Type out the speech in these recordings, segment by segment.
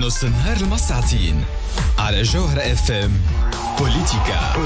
نص النهار المساعتين على جوهرة اف ام. بوليتيكا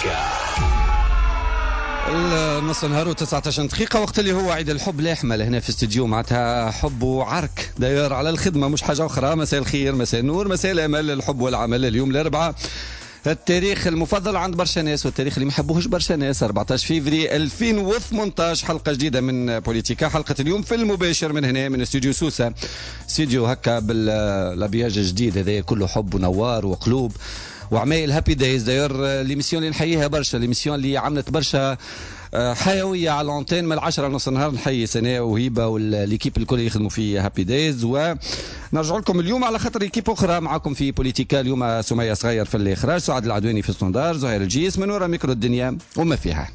نص النهار و19 دقيقة، وقت اللي هو عيد الحب الأحمل هنا في استديو، معناتها حب وعرك داير على الخدمة مش حاجة أخرى. مساء الخير، مساء النور، مساء الأمل، الحب والعمل. اليوم الأربعاء، التاريخ المفضل عند برشا ناس والتاريخ اللي ما يحبوهش برشا ناس، 14 فيفري 2018. حلقة جديدة من بوليتيكا، حلقة اليوم في المباشر من هنا من استوديو سوسة، استوديو هكا بالابياج الجديد هذا كله حب ونوار وقلوب وعمايل. هابي دايز داير ليميسيون اللي نحييها برشا، ليميسيون اللي عملت برشا حيويه على الانتين من 10 لنص النهار. نحيي سناء وهيبه والليكيب الكل يخدموا في هابي دايز، ونرجع لكم اليوم على خاطر ليكيب اخرى معكم في بوليتيكا. اليوم سميه صغير في الاخراج، سعد العدواني في الستوندار، زهير الجيس من وراء ميكرو الدنيا وما فيها.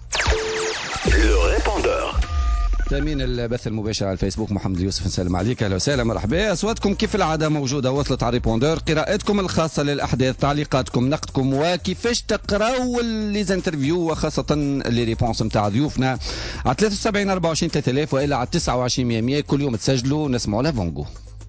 تامين البث المباشر على الفيسبوك محمد يوسف، نسلم عليك، اهلا وسهلا، مرحبا. اصواتكم كيف العاده موجوده، وصلت على ريبوندور، قراءتكم الخاصه للاحداث، تعليقاتكم، نقدكم، وكيفاش تقراو ليزانترفيو وخاصه لي ريبونس نتاع ضيوفنا على 73 24 3000 والا على 29 100 كل يوم تسجلوا نسمعوا لافونغو.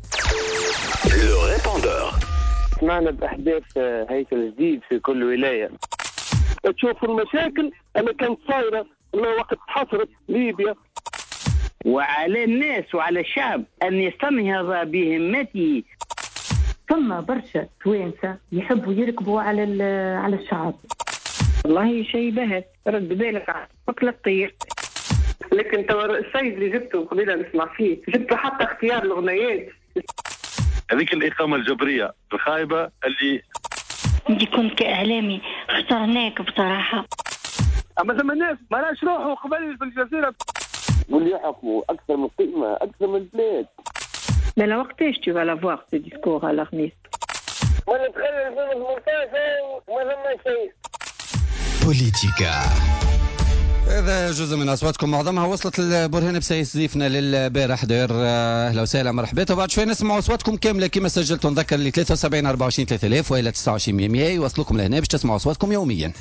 سمعنا بأحداث هيكل جديد في كل ولاية. تشوف المشاكل اللي كانت صايرة وقت حصرت ليبيا، وعلى الناس وعلى الشعب أن يستنهض بهمته. ثم برشا توانسة يحبوا يركبوا على الشعب. والله شيء بهت، رد بالك على فكرة الطير. لكن السيد اللي جبته قبيلة نسمع فيه، جبته حتى اختيار الأغنيات. هذيك الإقامة الجبرية الخايبة اللي انت كنت كإعلامي اخترناك بصراحة. أما ثم الناس ما لاش روحوا قبل في الجزيرة واللي يحكموا أكثر من قيمة، أكثر من البلاد. لا وقتاش tu vas l'avoir ce discours à l'Arnis؟ ولا تخلي في المنتزه وما ثم شيء. بوليتيكا هذا جزء من اصواتكم، معظمها وصلت لبرهان بسيس ضيفنا للبارح. داير اهلا وسهلا، مرحبا. وبعد شوي نسمعوا اصواتكم كامله كما سجلتوا. نذكر اللي 73 24 3000 والى 29 100 يوصلوكم لهنا باش تسمعوا اصواتكم يوميا.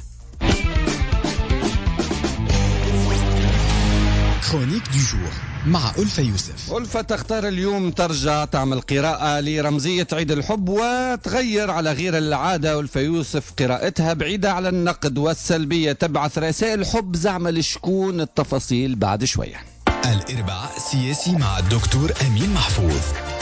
كرونيك دو جور مع ألفة يوسف. ألفة تختار اليوم ترجع تعمل قراءة لرمزية عيد الحب وتغير على غير العادة. ألفة يوسف قراءتها بعيدة على النقد والسلبية، تبعث رسائل حب زعمل لشكون. التفاصيل بعد شوية. الإربعاء سياسي مع الدكتور أمين محفوظ.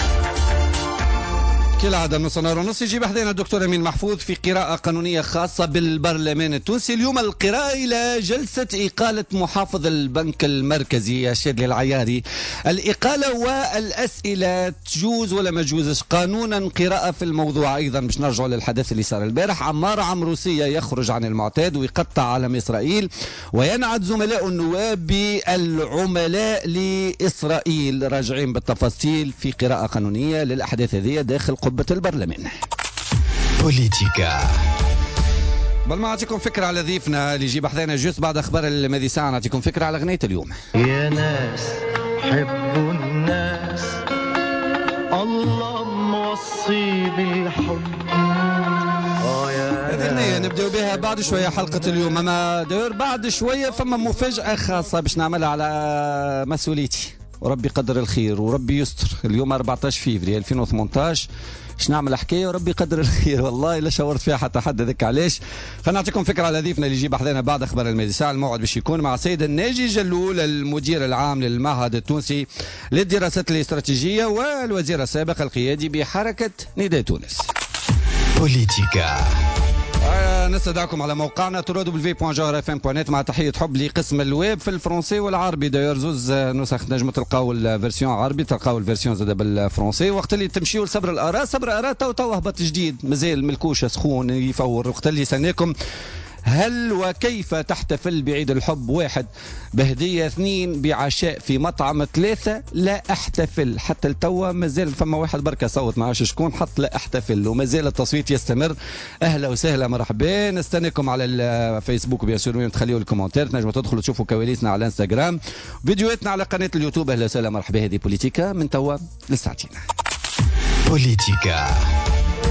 كالعادة نص نهار ونص يجيب حدينا الدكتور أمين محفوظ في قراءة قانونية خاصة بالبرلمان التونسي. اليوم القراءة إلى جلسة إقالة محافظ البنك المركزي الشادلي العياري. الإقالة والأسئلة تجوز ولا ما تجوزش قانونا. قراءة في الموضوع أيضا باش نرجعوا للحدث اللي صار البارح. عمار عمروسية يخرج عن المعتاد ويقطع علم إسرائيل وينعد زملاء النواب بالعملاء لإسرائيل. راجعين بالتفاصيل في قراءة قانونية للأحداث هذه داخل قبة البرلمان. بوليتيكا بل ما أعطيكم فكرة على ضيفنا اللي يجيب حذينا جوست بعد أخبار الماضي ساعة. نعطيكم فكرة على أغنية اليوم. يا ناس حبوا الناس، الله موصي بالحب. هذه الأغنية نبدأ بها بعد شوية حلقة اليوم. أما دور بعد شوية فما مفاجأة خاصة باش نعملها على مسؤوليتي، وربي قدر الخير وربي يستر. اليوم 14 فيفري 2018 باش نعمل حكايه وربي قدر الخير، والله لا شاورت فيها حتى حد. ذاك علاش خلينا نعطيكم فكره على ضيفنا اللي يجيب حذانا بعد اخبار الماضي ساعه. الموعد باش يكون مع السيد الناجي جلول، المدير العام للمعهد التونسي للدراسات الاستراتيجيه والوزير السابق القيادي بحركه نداء تونس. بوليتيكا نستدعكم على موقعنا www.jrfm.net مع تحية حب لقسم الويب في الفرنسي والعربي. داير زوز نسخ نجم تلقاو الفيرسيون عربي، تلقاو الفيرسيون زاده بالفرنسي. وقت اللي تمشيوا لصبر الآراء، صبر الآراء تو هبط جديد مازال ملكوشه سخون يفور. وقت اللي سناكم هل وكيف تحتفل بعيد الحب؟ 1 بهدية، 2 بعشاء في مطعم، 3 لا احتفل. حتى التوا مازال فما واحد بركة صوت ما عرفش شكون حط لا احتفل، ومازال التصويت يستمر. اهلا وسهلا، مرحبا. نستناكم على الفيسبوك بيان سور، تخليوا الكومنتات، تنجموا تدخلوا تشوفوا كواليسنا على الانستغرام، فيديوهاتنا على قناة اليوتيوب. اهلا وسهلا، مرحبا. هذه بوليتيكا من توا للساعتين. بوليتيكا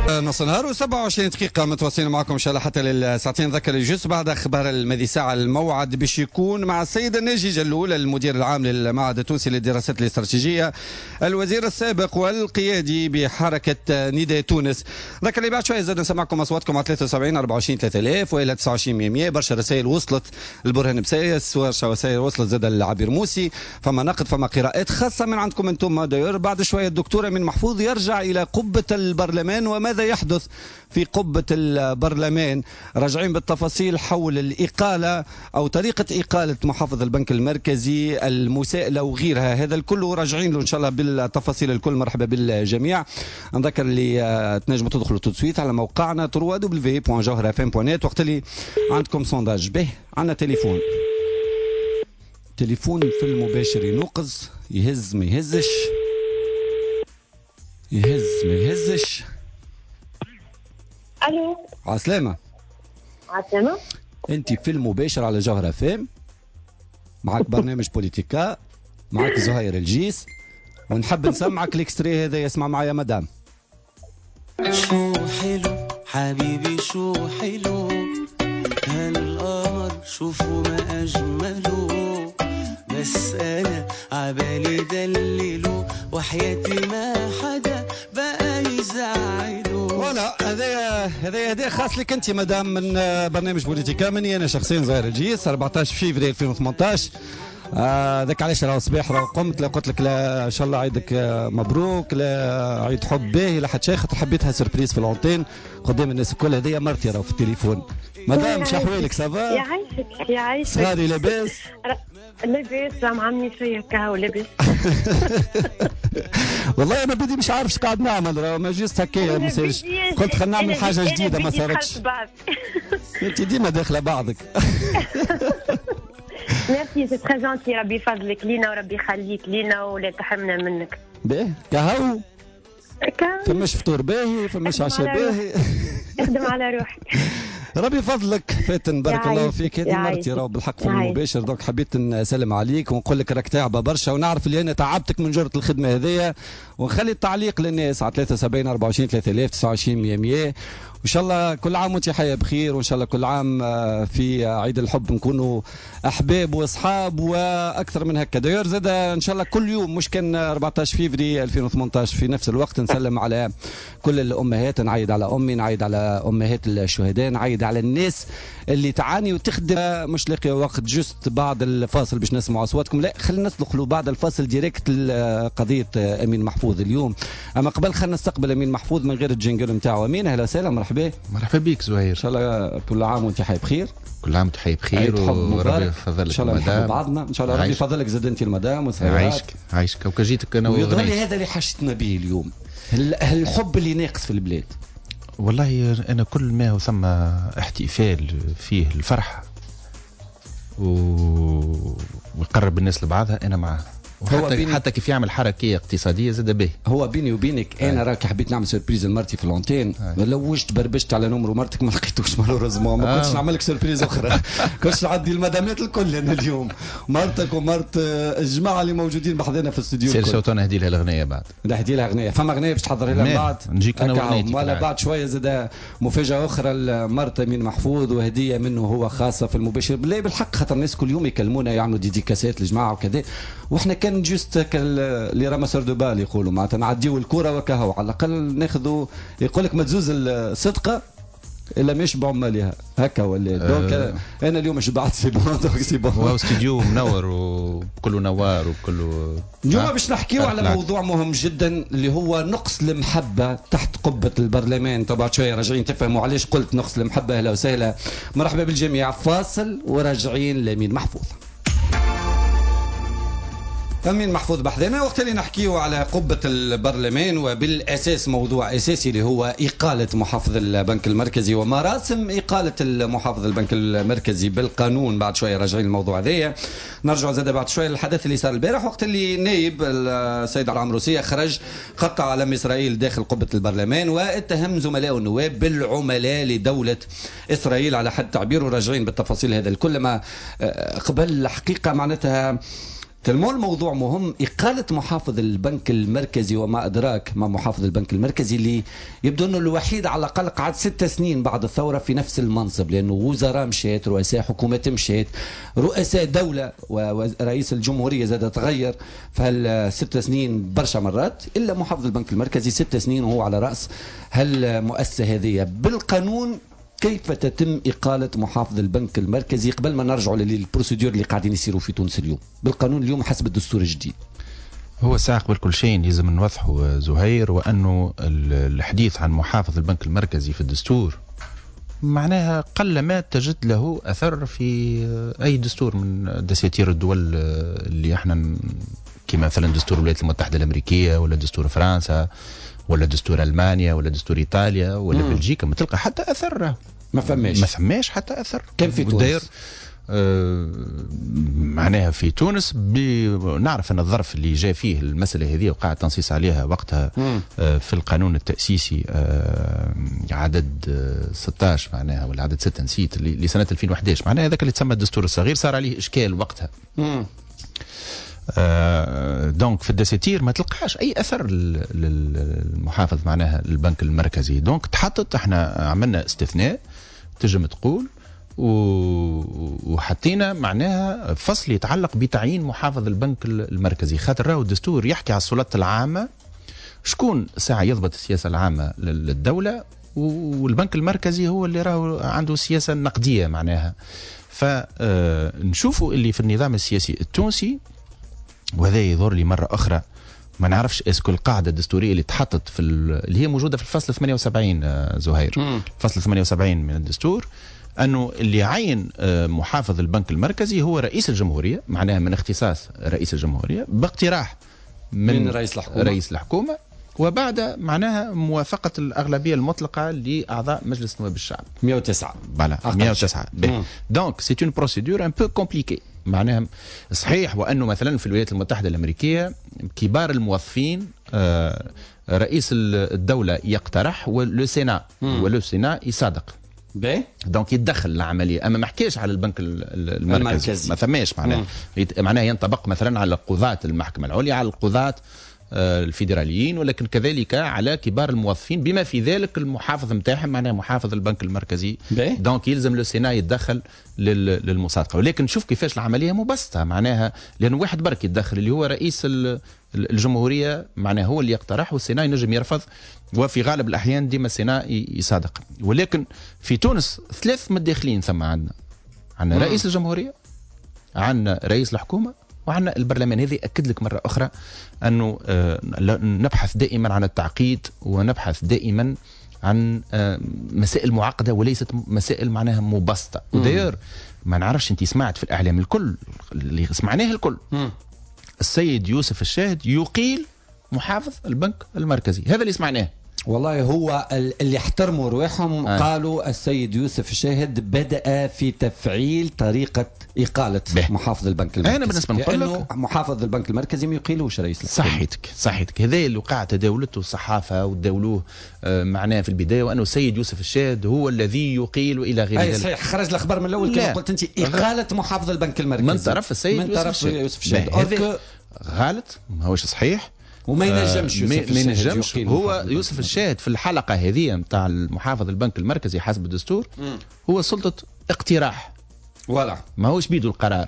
نص نهار و27 دقيقة متواصلين معكم إن شاء الله حتى للساعتين ذاك الجزء بعد أخبار المذي ساعة. الموعد باش يكون مع السيد الناجي جلول المدير العام للمعهد التونسي للدراسات الاستراتيجية، الوزير السابق والقيادي بحركة نداء تونس. ذاك اللي بعد شوية زاد نسمعكم أصواتكم على 73 24 3000 وإلى 29 100. برشا رسائل وصلت البرهان بسايس، برشا رسائل وصلت زاد العبير موسي، فما نقد فما قراءات خاصة من عندكم أنتم. داير بعد شوية الدكتور أمين محفوظ يرجع إلى قبة البرلمان وماذا يحدث في قبة البرلمان. راجعين بالتفاصيل حول الإقالة أو طريقة إقالة محافظ البنك المركزي، المساءلة وغيرها. هذا الكل راجعين له إن شاء الله بالتفاصيل الكل. مرحبا بالجميع. نذكر اللي تنجموا تدخلوا تسويت على موقعنا www.jawharafm.net. وقت اللي عندكم سونداج به عندنا تليفون في المباشر ينوقز، يهز ما يهزش، يهز ما يهزش. الو عسلامة. عسلامة. انت في المباشر على جوهرة فام، معك برنامج بوليتيكا، معك زهير الجيس، ونحب نسمعك الاكستري هذا. يسمع معايا مدام. شو حلو حبيبي شو حلو هالقمر شوفوا ما أجمله، بس أنا عبالي دلله وحياتي ما حدا بقى يزعله. ولا هذا خاص لك انت مدام من برنامج بوليتيكا، مني انا شخصيا زهير الجيس. 14 فيفري 2018. ذاك علاش راهو صباح راهو قمت لا قلت لك لا ان شاء الله عيدك مبروك، لا عيد حب باهي، لا حتى شيء، خاطر حبيتها سربريز في الأونتين قدام الناس الكل. هذه مرتي راهو في التليفون. مدام شحوالك سافا؟ يعيشك يعيشك. صغاري لاباس؟ لاباس راه عمي شويه كهو لاباس. والله انا بدي مش عارف اش قاعد نعمل، راه ما جيست هكايا مساج. قلت خلينا نعمل حاجه جديده ما صارتش. انت ديما داخله بعضك. ميرسي سي تري جونتي. ربي يفضلك لينا وربي يخليك لينا ولا تحرمنا منك. باهي كهو فماش فطور باهي فماش عشاء باهي. اخدم على روحك. ربي يفضلك فاتن بارك الله فيك. هذه مرتي راهو بالحق في المباشر، دوك حبيت نسلم عليك ونقول لك راك تعبه برشا، ونعرف اللي انا تعبتك من جرة الخدمه هذيا، ونخلي التعليق للناس على 73 24 3000 29 100. وان شاء الله كل عام وانت حياه بخير، وان شاء الله كل عام في عيد الحب نكونوا احباب واصحاب واكثر من هكا. داير زاد ان شاء الله كل يوم مش كان 14 فيفري 2018 في نفس الوقت نسلم على كل الامهات، نعيد على امي، نعيد على امهات الشهداء، نعيد على الناس اللي تعاني وتخدم مش لاقيه وقت. جست بعد الفاصل باش نسمع اصواتكم، لا خلينا ندخلوا بعد الفاصل ديريكت لقضيه امين محفوظ اليوم. اما قبل خلينا نستقبل امين محفوظ من غير الجنجل نتاعو. امين اهلا وسهلا. مرحبا بك زهير. ان شاء الله كل عام وانت حي بخير. كل عام وانت حي بخير وربي يفضلك. ان شاء الله نحب بعضنا ان شاء الله. ربي يفضلك زاد انت المدام عايشك وكجيتك انا ويظهر هذا اللي حشتنا به اليوم، الحب اللي ناقص في البلاد. والله انا كل ما ثم احتفال فيه الفرحه ويقرب الناس لبعضها انا معاه. حتى كيف يعمل حركه اقتصاديه زاد به. هو بيني وبينك انا راك حبيت نعمل سربريز لمرتي في لونتين، لوجت بربشت على نمر مرتك ما لقيتوش مالوريزمون. ما كنتش نعمل لك سربريز اخرى. كنتش نعدي المدامات الكل انا اليوم، مرتك ومرت الجماعه اللي موجودين بحذنا في الاستوديو. سير شوطه نهدي لها الاغنيه بعد. نهدي لها اغنيه، فما اغنيه باش تحضري لها بعد. نجيك انا واغنيتي. ولا بعد شويه زاد مفاجاه اخرى لمرت امين محفوظ وهديه منه هو خاصه في المباشر. بالله بالحق خاطر الناس كل يوم يكلمونا يعملوا ديديكاسات للجماعه وكذا، واحنا كان جوست اللي راه مسار دو بال يقولوا معناتها نعديو الكره وكهو على الاقل ناخذوا. يقول لك ما تزوز الصدقه الا ما يشبعوا مالها هكا ولا دونك انا اليوم شبعت سي بون دونك سي بون. هو استديو منور وكله نوار وكله. اليوم باش نحكيو على موضوع مهم جدا اللي هو نقص المحبه تحت قبه البرلمان. طبعا شويه راجعين تفهموا علاش قلت نقص المحبه. اهلا وسهلا مرحبا بالجميع. فاصل وراجعين لامين محفوظ. امين محفوظ بحذنا. وقت اللي نحكيو على قبة البرلمان وبالاساس موضوع اساسي اللي هو اقالة محافظ البنك المركزي ومراسم اقالة المحافظ البنك المركزي بالقانون. بعد شويه راجعين الموضوع هذايا. نرجع زاد بعد شويه للحدث اللي صار البارح وقت اللي نائب السيد العمروسيه خرج قطع علم اسرائيل داخل قبة البرلمان واتهم زملاء النواب بالعملاء لدولة اسرائيل على حد تعبيره. راجعين بالتفاصيل هذا الكل. ما قبل الحقيقه معناتها تلمون الموضوع مهم. إقالة محافظ البنك المركزي وما أدراك ما محافظ البنك المركزي اللي يبدو أنه الوحيد على الأقل قعد 6 سنين بعد الثورة في نفس المنصب، لأنه وزراء مشيت، رؤساء حكومات مشيت، رؤساء دولة ورئيس الجمهورية زاد تغير، فهال6 سنين برشا مرات، إلا محافظ البنك المركزي 6 سنين وهو على رأس هالمؤسسة هذه. بالقانون كيف تتم إقالة محافظ البنك المركزي قبل ما نرجعوا للبروسيدور اللي قاعدين يصيروا في تونس اليوم بالقانون اليوم حسب الدستور الجديد؟ هو ساعة قبل كل شيء لازم نوضحه زهير، وأنه الحديث عن محافظ البنك المركزي في الدستور معناها قل ما تجد له أثر في أي دستور من دساتير الدول اللي احنا كما مثلا دستور الولايات المتحدة الأمريكية ولا دستور فرنسا ولا دستور ألمانيا ولا دستور إيطاليا ولا بلجيكا، ما تلقى حتى أثر. ما فماش حتى أثر. كان في تونس معناها في تونس نعرف أن الظرف اللي جاء فيه المسألة هذه وقاعد تنصيص عليها وقتها في القانون التأسيسي عدد 16 معناها ولا عدد 6 نسيت لسنة 2011 معناها هذاك اللي تسمى الدستور الصغير صار عليه إشكال وقتها. دونك في الدساتير ما تلقاش اي اثر للمحافظ معناها البنك المركزي. دونك تحطت احنا عملنا استثناء تجم تقول وحطينا معناها فصل يتعلق بتعيين محافظ البنك المركزي، خاطر راهو الدستور يحكي على السلطات العامه شكون ساعه يضبط السياسه العامه للدوله، والبنك المركزي هو اللي راهو عنده سياسه نقديه معناها. فنشوفوا اللي في النظام السياسي التونسي، وهذا يظهر لي مرة أخرى ما نعرفش اسكو القاعدة الدستورية اللي تحطت في اللي هي موجودة في الفصل 78 زهير، فصل 78 من الدستور، أنه اللي يعين محافظ البنك المركزي هو رئيس الجمهورية، معناها من اختصاص رئيس الجمهورية باقتراح من رئيس الحكومة وبعد معناها موافقة الأغلبية المطلقة لأعضاء مجلس نواب الشعب 109 109. دونك سي اون بروسيدور ان بو كومبليكي معناها صحيح، وأنه مثلا في الولايات المتحدة الأمريكية كبار الموظفين رئيس الدولة يقترح ولو سينا يصادق دونك يتدخل العملية. أما ما حكيش على البنك المركزي ما ثماش معناها ينطبق مثلا على قضاة المحكمة العليا، على القضاة الفيدراليين، ولكن كذلك على كبار الموظفين بما في ذلك المحافظ نتاعهم معناها محافظ البنك المركزي. دونك يلزم لو سينا يتدخل للمصادقه، ولكن نشوف كيفاش العمليه مبسطه معناها، لانه واحد برك يتدخل اللي هو رئيس الجمهوريه معناها هو اللي يقترح والسينا ينجم يرفض، وفي غالب الاحيان ديما السينا يصادق. ولكن في تونس 3 متداخلين ثم عندنا رئيس الجمهوريه، عندنا رئيس الحكومه، وعندنا البرلمان. هذه أكد لك مرة أخرى أنه نبحث دائما عن التعقيد ونبحث دائما عن مسائل معقدة وليست مسائل معناها مبسطة. وداير ما نعرفش أنت سمعت في الإعلام الكل اللي سمعناه الكل السيد يوسف الشاهد يقيل محافظ البنك المركزي، هذا اللي سمعناه. والله هو اللي احترموا رواحهم قالوا السيد يوسف الشاهد بدأ في تفعيل طريقة إقالة محافظ البنك المركزي. أنا بالنسبة نقول لك محافظ البنك المركزي ما يقيلوش رئيس الحكومة. صحيتك هذا اللي وقع تداولته الصحافة وتداولوه معناه في البداية، وأنه السيد يوسف الشاهد هو الذي يقيل وإلى غير ذلك. صحيح، خرج الأخبار من الأول كما قلت أنت إقالة محافظ البنك المركزي من طرف السيد يوسف الشاهد. غلط، ما هوش صحيح. وما ينجمش هو يوسف الشاهد في الحلقة هذه متاع المحافظ البنك المركزي حسب الدستور هو سلطة اقتراح، ولا ما هوش بيدو القرار،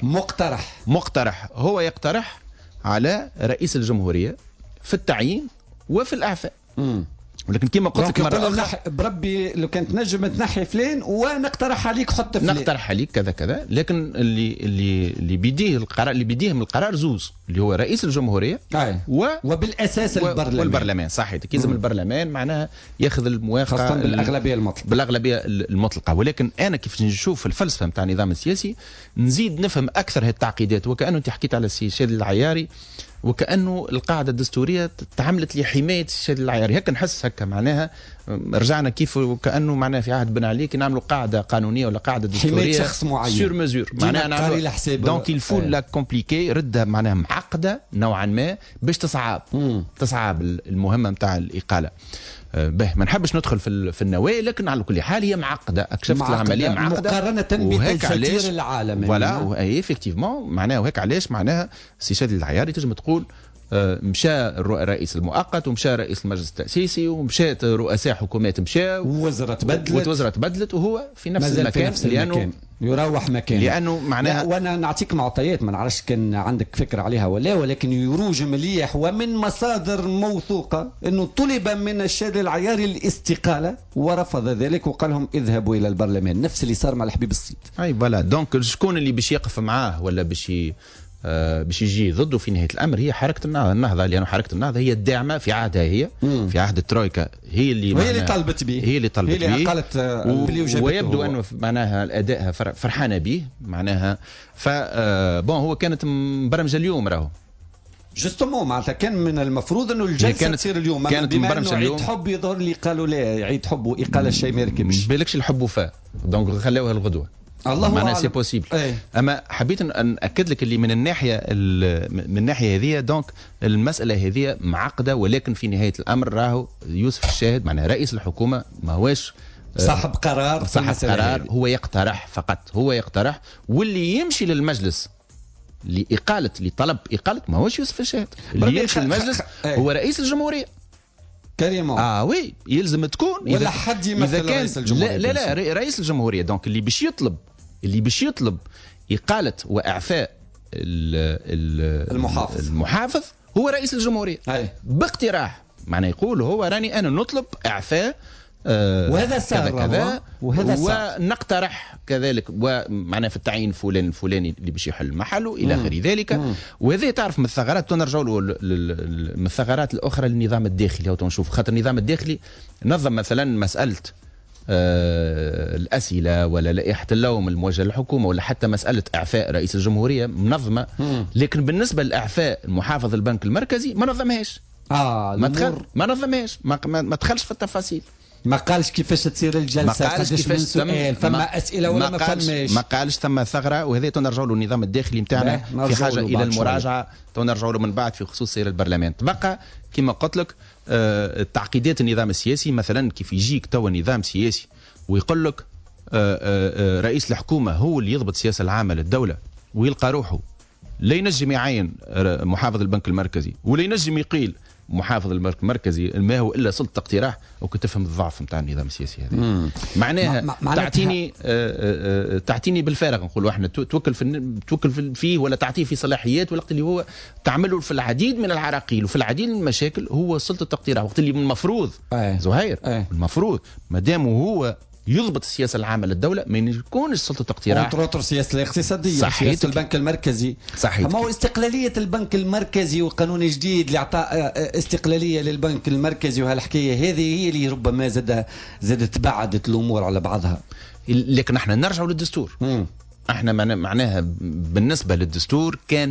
مقترح هو يقترح على رئيس الجمهورية في التعيين وفي الإعفاء. ولكن كما قلت لك مرة أخرى بربي لو كانت نجم تنحي فلان ونقترح عليك حط فلان، نقترح عليك كذا، لكن اللي بيديه القرار، اللي بيديه من القرار زوز، اللي هو رئيس الجمهورية وبالأساس والبرلمان. صحيح، يلزم البرلمان معناها ياخذ الموافقة خاصة بالأغلبية المطلقة. ولكن أنا كيف نشوف الفلسفة نتاع النظام السياسي نزيد نفهم أكثر هذه التعقيدات، وكأنه أنت حكيت على السي شادي العياري وكأنه القاعدة الدستورية تعملت لحماية الشادي العياري، هكا نحس هكا معناها رجعنا كيف وكأنه معناها في عهد بن علي كي نعملوا قاعدة قانونية ولا قاعدة دستورية حماية شخص معين سور مزور معناها دونك الفو لا كومبليكي ردها معناها معقدة نوعا ما باش تصعب المهمة نتاع الإقالة. به ما نحبش ندخل في النوايا، لكن على كل حال هي معقده، اكشفت العمليه معقده مقارنه بالتساتير العالمي. فوالا ايفيكتيفمون معناها وهيك علاش معناها السي شادي العياري تنجم تقول مشى الرئيس المؤقت ومشى رئيس المجلس التأسيسي ومشات رؤساء حكومات مشاو ووزراء تبدلت وهو في نفس المكان لأنه يروح مكانه، لأنه معناها وأنا نعطيك معطيات ما نعرفش كان عندك فكرة عليها ولا، ولكن يروج مليح ومن مصادر موثوقة أنه طلب من الشادي العياري الاستقالة ورفض ذلك وقال لهم اذهبوا إلى البرلمان، نفس اللي صار مع الحبيب السيد. أي فوالا دونك شكون اللي باش يقف معاه ولا باش يجي ضده في نهايه الامر هي حركه النهضه، لانه حركه النهضه هي الداعمه في عهدها، هي في عهد الترويكا هي اللي طالبت به، هي اللي قالت ويبدو انه معناها الاداء فرحانه به معناها بون هو كانت مبرمجه اليوم راهو جوستومون معناتها كان من المفروض انه الجلسه تصير اليوم، كانت مبرمجه اليوم. عيد حب يظهر لي قالوا لا عيد حب واقاله الشيء ما يركبش، بالكش الحب وفاء دونك خلوها الغدوه الله معناها سي بوسيبل. اما حبيت ان اكد لك اللي من الناحيه هذه دونك المساله هذه معقده، ولكن في نهايه الامر راهو يوسف الشاهد معناها رئيس الحكومه ما هوش صاحب قرار هو يقترح فقط، هو يقترح واللي يمشي للمجلس لطلب اقاله ما هوش يوسف الشاهد، اللي يمشي للمجلس هو رئيس الجمهوريه كريمون. وي يلزم تكون ولا حد يمثل رئيس الجمهوريه. لا رئيس الجمهوريه دونك اللي باش يطلب اقاله واعفاء المحافظ هو رئيس الجمهوريه باقتراح، معناه يقول هو راني انا نطلب اعفاء وهذا صار كذا ونقترح كذلك ومعناه في التعيين فلان الفلاني اللي باش يحل محله الى غير ذلك. وهذا تعرف من الثغرات نرجعوا له من الثغرات الاخرى للنظام الداخلي، او نشوف خاطر النظام الداخلي نظم مثلا مساله الأسئلة ولا لائحة اللوم الموجهة للحكومة ولا حتى مسألة إعفاء رئيس الجمهورية منظمة، لكن بالنسبة لإعفاء المحافظ البنك المركزي ما نظمهاش. ما نظمهاش، ما دخلش في التفاصيل، ما قالش كيفاش تصير الجلسه، قداش من سؤال، فما اسئله ولا ما فماش، ما قالش ثم ثغره. وهذا تنرجعوا له النظام الداخلي نتاعنا في حاجه الى المراجعه، تنرجعوا له من بعد في خصوص سير البرلمان. تبقى كما قلت لك تعقيدات النظام السياسي، مثلا كيف يجيك توا نظام سياسي ويقول لك رئيس الحكومه هو اللي يضبط السياسه العامه للدوله، ويلقى روحه لا ينجم يعين محافظ البنك المركزي ولا ينجم يقيل محافظ البنك المركزي ما هو الا سلطه اقتراح، وكتفهم الضعف نتاع النظام السياسي هذا. معناها تعطيني بالفارغ، نقولوا احنا توكل فيه ولا تعطيه في صلاحيات، والوقت اللي هو تعمله في العديد من العراقيل وفي العديد من المشاكل هو سلطه اقتراح، وقت اللي المفروض زهير المفروض ما دام هو يضبط السياسه العامه للدوله ما يكونش سلطه اقتراح كونترول السياسه الاقتصاديه، سياسه البنك المركزي. صحيح. ما هو استقلاليه البنك المركزي وقانون جديد لاعطاء استقلاليه للبنك المركزي، وهالحكايه هذه هي اللي ربما زادت بعدت الامور على بعضها. لكن احنا نرجعوا للدستور. احنا معناها بالنسبه للدستور كان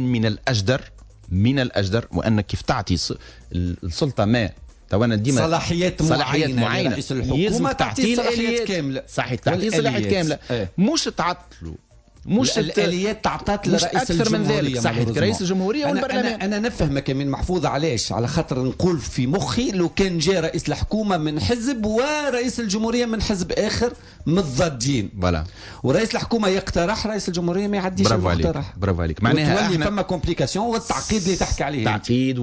من الاجدر وانك كيف تعطي السلطه ما وانا ديما صلاحيات معينه لرئيس الحكومه، تعطي صلاحيات كامله. صحيح، تعطي صلاحيات كامله، مش تعطلوا، مش الاليات تعطات لرئيس اكثر من ذلك. صحيح، رئيس الجمهوريه والبرلمان. انا نفهمك من محفوظ، علاش؟ على خاطر نقول في مخي لو كان جاء رئيس الحكومه من حزب ورئيس الجمهوريه من حزب اخر متضادين، فوالا، ورئيس الحكومه يقترح، رئيس الجمهوريه ما يعديش المقترح. برافو عليك. معناها احنا فما كومبليكاسيون والتعقيد اللي تحكي عليه، التعقيد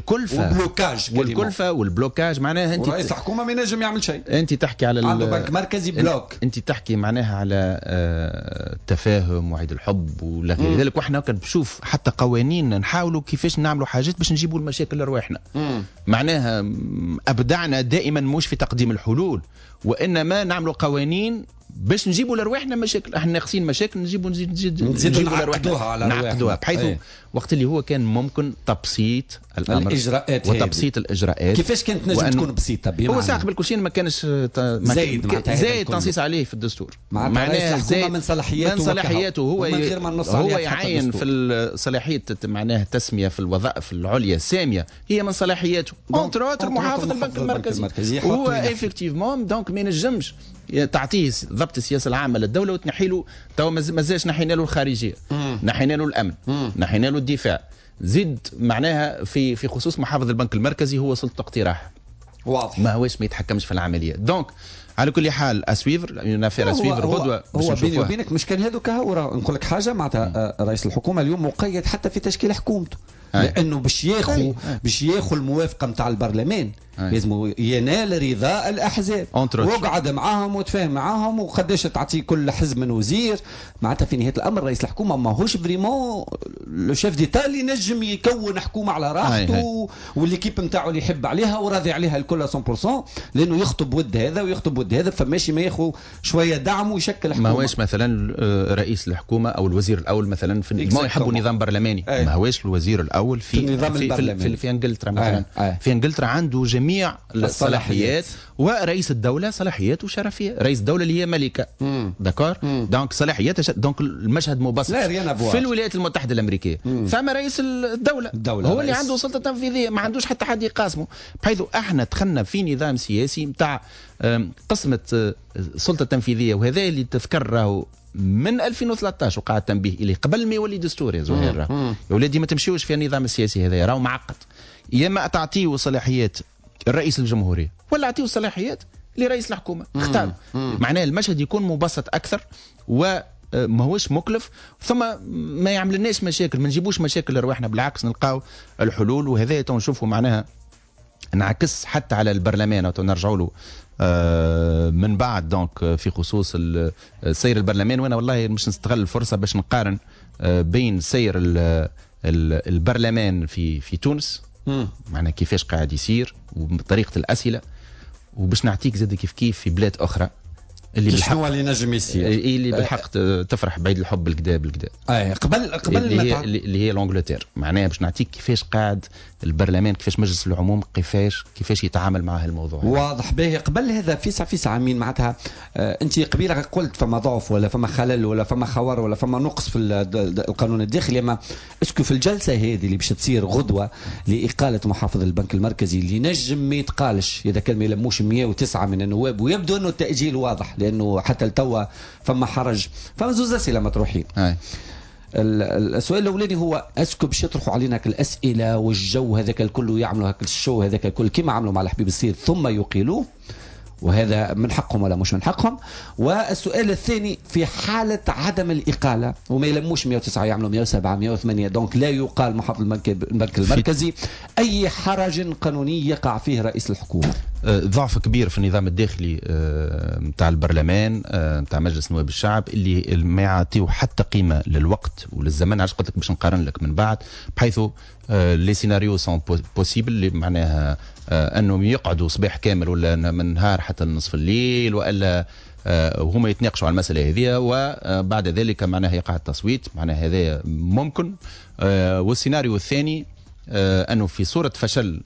والكلفه والبلوكاج. معناها انت رئيس الحكومه ما ينجم يعمل شيء، انت تحكي على عنده بنك مركزي بلوك، انت تحكي معناها على التفاهم وعيد الحب ولا غير ذلك. واحنا كنشوف حتى قوانين نحاولوا كيفاش نعملوا حاجات باش نجيبوا المشاكل لرواحنا. معناها ابدعنا دائما مش في تقديم الحلول، وانما نعملوا قوانين باش نجيبوا لرواحنا مشاكل. احنا ناقصين مشاكل نجيبوا لرواحنا، نعقدوها بحيث وقت اللي هو كان ممكن تبسيط الامر وتبسيط الاجراءات. كيفاش كانت نجم تكون بسيطه؟ هو ساعه قبل كل شيء ما كانش زايد تنصيص عليه في الدستور، معناها زايد من صلاحياته هو يعين في صلاحيه معناها التسميه في الوظائف العليا الساميه هي من صلاحياته، كونترول محافظ البنك المركزي. هو افكتيفمون دونك ما ينجمش تعطيه ضبط السياسه العامه للدوله وتنحي له. تو مازالش نحينا له الخارجيه، نحينا له الامن، نحينا له الدفاع، زيد معناها في خصوص محافظ البنك المركزي هو سلطه اقتراح. واضح. ما هوش ما يتحكمش في العمليه. دونك على كل حال اسويفر نافير اسويفر غدوه. هو بيني وبينك مش كان هذوك هو نقول لك حاجه معناتها رئيس الحكومه اليوم مقيد حتى في تشكيل حكومته، لانه باش ياخذ الموافقه نتاع البرلمان لازم ينال رضاء الاحزاب، وقعد معاهم وتفاهم معاهم وقداش تعطي كل حزب من وزير. معناتها في نهايه الامر رئيس الحكومه ماهوش فريمون لو شيف ديتا اللي نجم يكون حكومه على راحته والليكيب نتاعو اللي يحب عليها وراضي عليها الكل 100%، لانه يخطب ود هذا ويخطب ود هذا، فماشي ما ياخذ شويه دعم ويشكل حكومه. ما هوش مثلا رئيس الحكومه او الوزير الاول مثلا في ما يحبوا نظام برلماني، ما هوش الوزير الاول في النظام البرلماني في انجلترا مثلا. في انجلترا عنده جميع الصلاحيات، ورئيس الدولة صلاحيات وشرفية. رئيس الدولة اللي هي ملكة داكور، دونك صلاحيات دونك المشهد مبسط. في الولايات المتحدة الأمريكية ثم رئيس الدولة هو اللي عنده سلطة تنفيذية، ما عندوش حتى حد يقاسمه. بحيث احنا دخلنا في نظام سياسي متاع قسمة السلطة التنفيذية، وهذا اللي تذكر راهو من 2013 وقع التنبيه إليه قبل ما يولي دستور. يا زهير يا ولادي ما تمشيوش في النظام السياسي هذا، راهو معقد. يا اما تعطيه صلاحيات الرئيس الجمهورية ولا اعطيه صلاحيات لرئيس الحكومة، اختار. معناه المشهد يكون مبسط اكثر وما هوش مكلف، ثم ما يعملناش مشاكل، ما نجيبوش مشاكل لرواحنا، بالعكس نلقاو الحلول. وهذا نشوفوا معناها انعكس حتى على البرلمان او نرجعوا له من بعد. دونك في خصوص سير البرلمان، وانا والله مش نستغل الفرصة باش نقارن بين سير البرلمان في تونس معناها كيفاش قاعد يصير وطريقة الأسئلة، وباش نعطيك زاد كيف في بلاد أخرى اللي شنو اللي نجم يصير، اللي بالحق تفرح بعيد الحب بالكدا قبل اللي هي لانجلتير. معناها باش نعطيك كيفاش قاعد البرلمان، كيفاش مجلس العموم كيفاش يتعامل مع هالموضوع. واضح به. قبل هذا في عامين معناتها انت قبيله قلت فما ضعف ولا فما خلل ولا فما خوار ولا فما نقص في القانون الداخلي، اما اسكو في الجلسه هذه اللي باش تصير غدوه لاقاله محافظ البنك المركزي اللي نجم ما يتقالش اذا كان ما يلموش 109 من النواب، ويبدو انه التاجيل واضح لانه حتى لتوا فما حرج، فما زوز اسئله مطروحين. السؤال الاولاني هو اسكو باش يطرحوا علينا الاسئله والجو هذاك الكل ويعملوا هكا الشو هذاك الكل كما عملوا مع الحبيب السير ثم يقيلوه، وهذا من حقهم ولا مش من حقهم؟ والسؤال الثاني في حالة عدم الإقالة وما يلموش 109 يعملوا 107 108 دونك لا يقال محافظ البنك المركزي، أي حرج قانوني يقع فيه رئيس الحكومة؟ ضعف كبير في النظام الداخلي متاع البرلمان متاع مجلس نواب الشعب اللي ما يعطيو حتى قيمة للوقت وللزمن. علاش قلت لك باش نقارن لك من بعد، بحيث لي سيناريو سون بوسيبل اللي معناها انهم يقعدوا صباح كامل ولا من نهار حتى نصف الليل، والا وهما يتناقشوا على المسألة هذه، وبعد ذلك معناها يقع التصويت. معناها هذا ممكن. والسيناريو الثاني انه في صورة فشل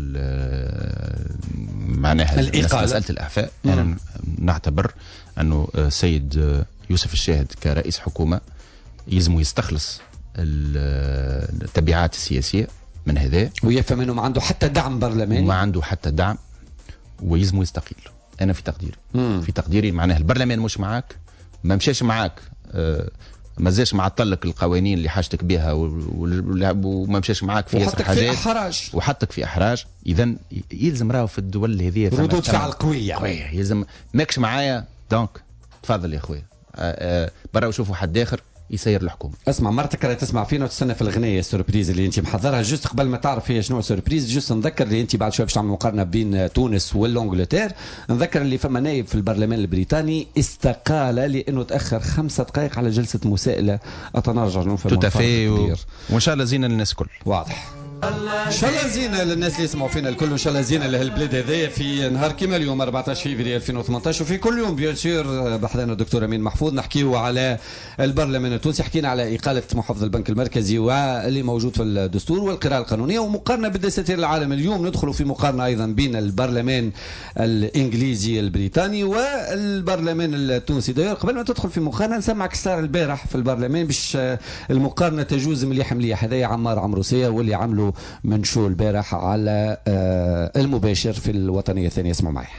معناها مسألة الإعفاء، انا نعتبر انه السيد يوسف الشاهد كرئيس حكومة يلزم يستخلص التبعات السياسية من هذا، ويفهم انه ما عنده حتى دعم برلماني، ما عنده حتى دعم، ويلزم يستقيل. انا في تقديري معناها البرلمان مش معاك، ما مشاش معاك، ما زالش معطل لك القوانين اللي حاجتك بها وما مشاش معاك في ياسر حاجات وحطك في احراج. اذا يلزم راهو في الدول هذه ردود فعل قويه، يلزم ماكش معايا دونك تفضل يا خويا برا وشوفوا حد اخر يسير الحكومه. اسمع مرتك راهي تسمع فينا وتستنى في الغنية السوربريز اللي انت محضرها. جوست قبل ما تعرف هي شنو سوربريز، جوست نذكر اللي انت بعد شويه باش تعمل مقارنه بين تونس والانجلتير. نذكر اللي فما نائب في البرلمان البريطاني استقال لانه تاخر 5 دقائق على جلسه مساءله. اتنرجع نفهم وان شاء الله زينه للناس الكل. واضح. ان شاء الله زينه للناس اللي يسمعوا فينا الكل، وان شاء الله زينه لهالبلاد هذايا في نهار كيما اليوم 14 فبراير 2018، وفي كل يوم بيان سور بحضرنا الدكتور امين محفوظ نحكيو على البرلمان التونسي، حكينا على اقاله محافظ البنك المركزي واللي موجود في الدستور والقراءه القانونيه، ومقارنه بالدساتير العالم. اليوم ندخلوا في مقارنه ايضا بين البرلمان الانجليزي البريطاني والبرلمان التونسي. داير قبل ما تدخل في مقارنه نسمعك صار البارح في البرلمان باش المقارنه تجوز مليح مليح. هذايا عمار عمروسيه واللي عملوا منشور البارح على المباشر في الوطنية الثانية. اسمعوا معي.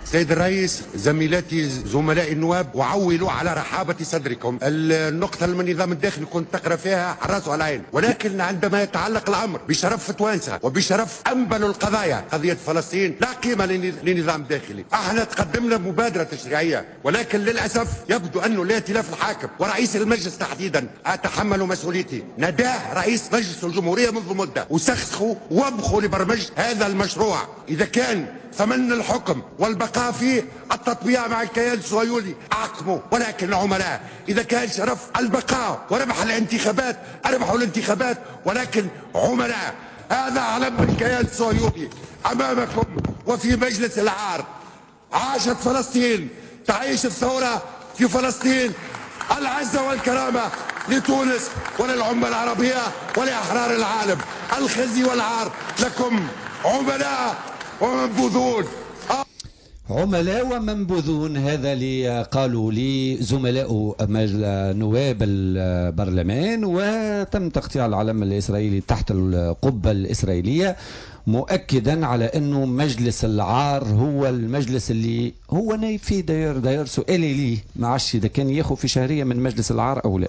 سيد الرئيس، زميلاتي زملاء النواب، وعولوا على رحابة صدركم. النقطة من النظام الداخلي كنت تقرأ فيها على الرأس وعلى العين، ولكن عندما يتعلق الأمر بشرف توانسة وبشرف أنبل القضايا قضية فلسطين لا قيمة للنظام الداخلي. احنا تقدمنا مبادرة تشريعية، ولكن للأسف يبدو أنه الائتلاف الحاكم ورئيس المجلس تحديدا أتحمل مسؤوليتي، نداه رئيس مجلس الجمهورية منذ مدة وسخخوا وابخوا لبرمج هذا المشروع. إذا كان ثمن الحكم والبقاء فيه التطبيع مع الكيان الصهيوني أعقموا، ولكن العملاء إذا كان شرف البقاء وربح الانتخابات أربحوا الانتخابات، ولكن عملاء. هذا علم الكيان الصهيوني أمامكم وفي مجلس العار. عاشت فلسطين، تعيش الثورة في فلسطين. العزة والكرامة لتونس وللأمة العربية ولأحرار العالم. الخزي والعار لكم عملاء ومنبوذون. عملاء ومنبوذون، هذا اللي قالوا لي زملاء نواب البرلمان. وتم تقطيع العلم الإسرائيلي تحت القبة الإسرائيلية، مؤكدا على أنه مجلس العار هو المجلس اللي هو نايب فيه. داير سؤالي ليه، ما عادش إذا كان ياخذ في شهرية من مجلس العار أو لا.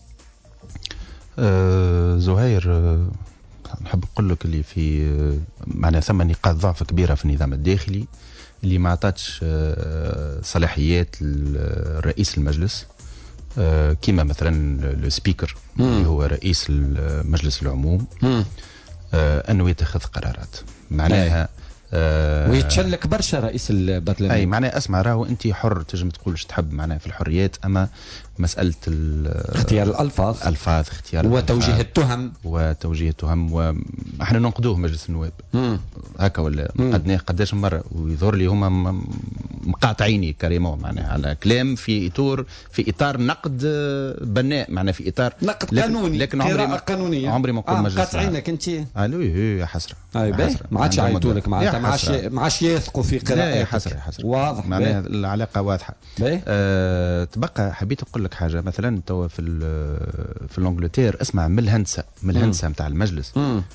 زهير، نحب نقول لك اللي في معناها ثم نقاط ضعف كبيرة في النظام الداخلي اللي ما عطاتش صلاحيات لرئيس المجلس، كما مثلا السبيكر اللي هو رئيس مجلس العموم، انه يتخذ قرارات معناها ويتشلك برشا رئيس البرلمان. اي معناها اسمع، راهو انت حر تنجم تقولش تحب معناها في الحريات، اما مساله اختيار الالفاظ اختيار وتوجيه التهم واحنا ننقدوه مجلس النواب هكا ولا قدناه قداش مره، ويظهر لي هما مقاطعيني كريمون معناها على كلام في اطار نقد بناء، معناها في اطار نقد قانوني، لكن عمري ما نقول مجلس قاطعينك انت. يا حسره. ما عادش يعيطوا لك معناتها، ما عادش يثقوا في قراءتك. يا حسره واضح معناها العلاقه واضحه. تبقى حبيت نقول لك حاجه، مثلا توا في الانجلتير اسمع من الهندسه نتاع المجلس.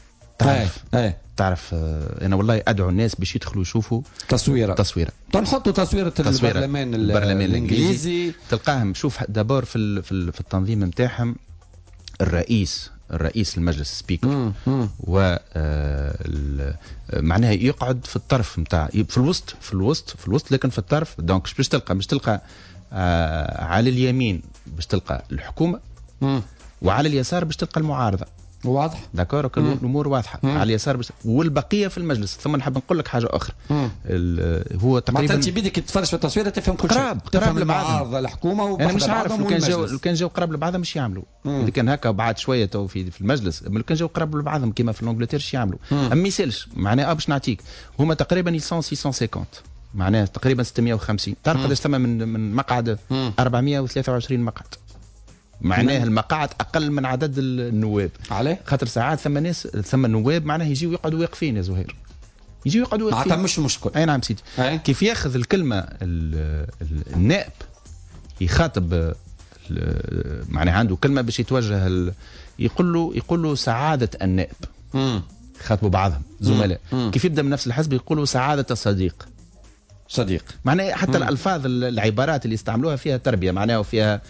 تعرف انا والله ادعو الناس باش يدخلوا يشوفوا تصويره تنحطوا تصويره البرلمان الانجليزي، تلقاهم. شوف دابور في التنظيم نتاعهم الرئيس المجلس سبيكر و معناها يقعد في الطرف نتاع في الوسط لكن في الطرف. دونك باش تلقى على اليمين باش تلقى الحكومه وعلى اليسار باش تلقى المعارضه. واضح داكور، كل الامور واضحه. على اليسار والبقيه في المجلس. ثم نحب نقول لك حاجه اخرى، هو تقريبا انت بيدك تتفرج في التصوير تفهم كل شيء، تفهم المعارضه الحكومه. انا مش عارف لو كان جاو قراب لبعضهم مش يعملوا، اللي كان هكا بعد شويه تو في المجلس، لو كان جاو قراب لبعضهم كما في الانجلتير ايش يعملوا. اما يسالش معناها باش نعطيك، هما تقريبا 650 معناها تقريبا 650. تعرف قداش ثم من مقعد 423 مقعد، معناه المقاعد اقل من عدد النواب. عليه خاطر ساعات ثم نواب معناه يجيو يقعدوا واقفين يا زهير، يجيو يقعدوا واقفين. معناتها مش مشكل. اي نعم سيدي. كيف ياخذ الكلمه النائب يخاطب معناه عنده كلمه باش يتوجه يقول له سعاده النائب. خاطبوا بعضهم زملاء. كيف يبدا من نفس الحزب يقولوا سعاده الصديق. معناه حتى الالفاظ العبارات اللي يستعملوها فيها تربيه معناها وفيها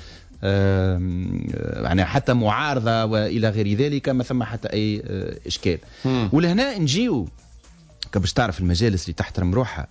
يعني حتى معارضة وإلى غير ذلك، ما ثم حتى أي إشكال. ولهنا نجيو باش تعرف المجالس اللي تحترم روحها،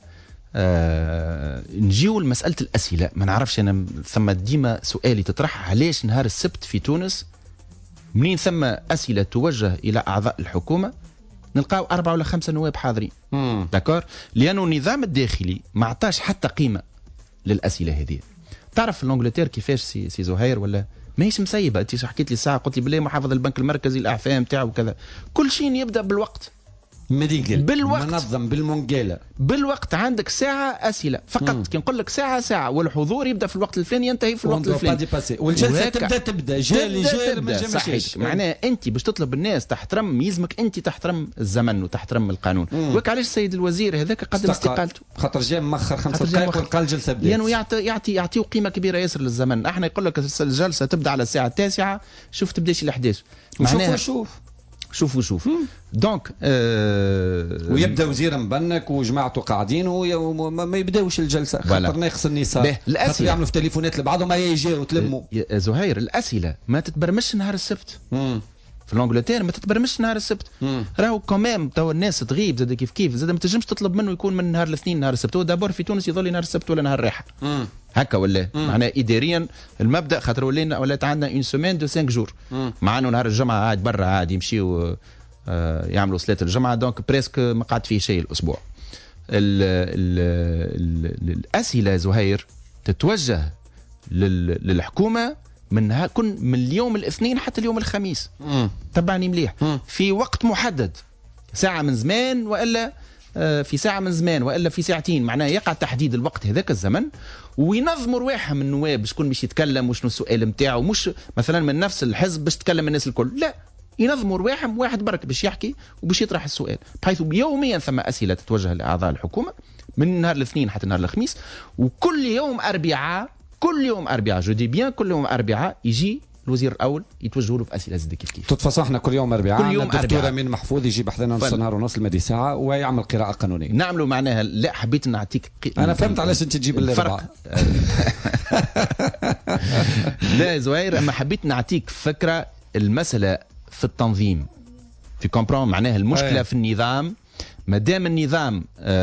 نجيو لمسألة الأسئلة. ما نعرفش أنا ثم ديما سؤالي تطرح، علاش نهار السبت في تونس منين ثم أسئلة توجه إلى أعضاء الحكومة نلقاو 4 ولا 5 نواب حاضرين. داكور، لأنه النظام الداخلي ما عطاش حتى قيمة للأسئلة هذه. تعرف في الانجلتير كيفاش سي زهير ولا ماهيش مسيبه؟ انت حكيت لي ساعه قلت لي بالله محافظ البنك المركزي الاعفاء نتاعو وكذا، كل شيء يبدا بالوقت، بالوقت منظم بالمنقاله، بالوقت. عندك ساعه اسئله فقط. كي نقول لك ساعه والحضور يبدا في الوقت الفلاني ينتهي في الوقت الفلاني، والجلسه تبدا جال ما جامش. معناه انت باش تطلب الناس تحترم، يلزمك انت تحترم الزمن وتحترم القانون. وك علاش السيد الوزير هذاك قدم استقالته خاطر جاء مؤخر 5 دقائق وقال الجلسه بدات، يعني يعطيو قيمه كبيره ياسر للزمن. احنا يقول لك الجلسه تبدا على الساعه 9، شوف تبداش ل 11. معناها شوف شوف دونك ويبدا وزير مبنك وجماعته قاعدين وما يبداوش الجلسه خاطر ناقص النصاب خاطر يعملوا في تليفونات لبعضهم ما يجيو تلموا. زهير الاسئله ما تتبرمش نهار السبت في الانجلتير، ما تتبرمش نهار السبت. راهو كومام تو الناس تغيب زاد كيف زاد ما تنجمش تطلب منه يكون من نهار الاثنين نهار السبت. هو دابور في تونس يظل نهار السبت ولا نهار الراحه هكا ولا معناها اداريا المبدا خاطر ولات عندنا اون سيمين دو 5 جور مع انه نهار الجمعه قاعد برا عادي يمشيوا يعملوا صلاه الجمعه دونك بريسك ما قعد فيه شيء الاسبوع. الاسئله زهير تتوجه للحكومه من اليوم الاثنين حتى اليوم الخميس. تبعني مليح في وقت محدد، ساعه من زمان والا في ساعه من زمان والا في ساعتين، معناه يقع تحديد الوقت هذاك الزمن وينظموا رواحهم من النواب شكون باش يتكلم وشنو السؤال نتاعو، مش مثلا من نفس الحزب باش تكلم الناس الكل، لا ينظموا رواحهم واحد برك باش يحكي وباش يطرح السؤال، بحيث يوميا ثم اسئله تتوجه لاعضاء الحكومه من نهار الاثنين حتى نهار الخميس، وكل يوم اربعاء جو دي بيان كل يوم اربعاء يجي الوزير الاول يتوجهوا له في اسئله زي كيف. تتفصح احنا كل يوم اربعاء كل يوم الدكتور امين محفوظ يجي بحثنا نص نهار ونص المدي ساعه ويعمل قراءه قانونيه. نعملوا معناها لا حبيت نعطيك انا فهمت علاش انت تجيب الفرق. لا زهير اما حبيت نعطيك فكره المساله في التنظيم في كومبرون معناها المشكله في النظام. ما دام النظام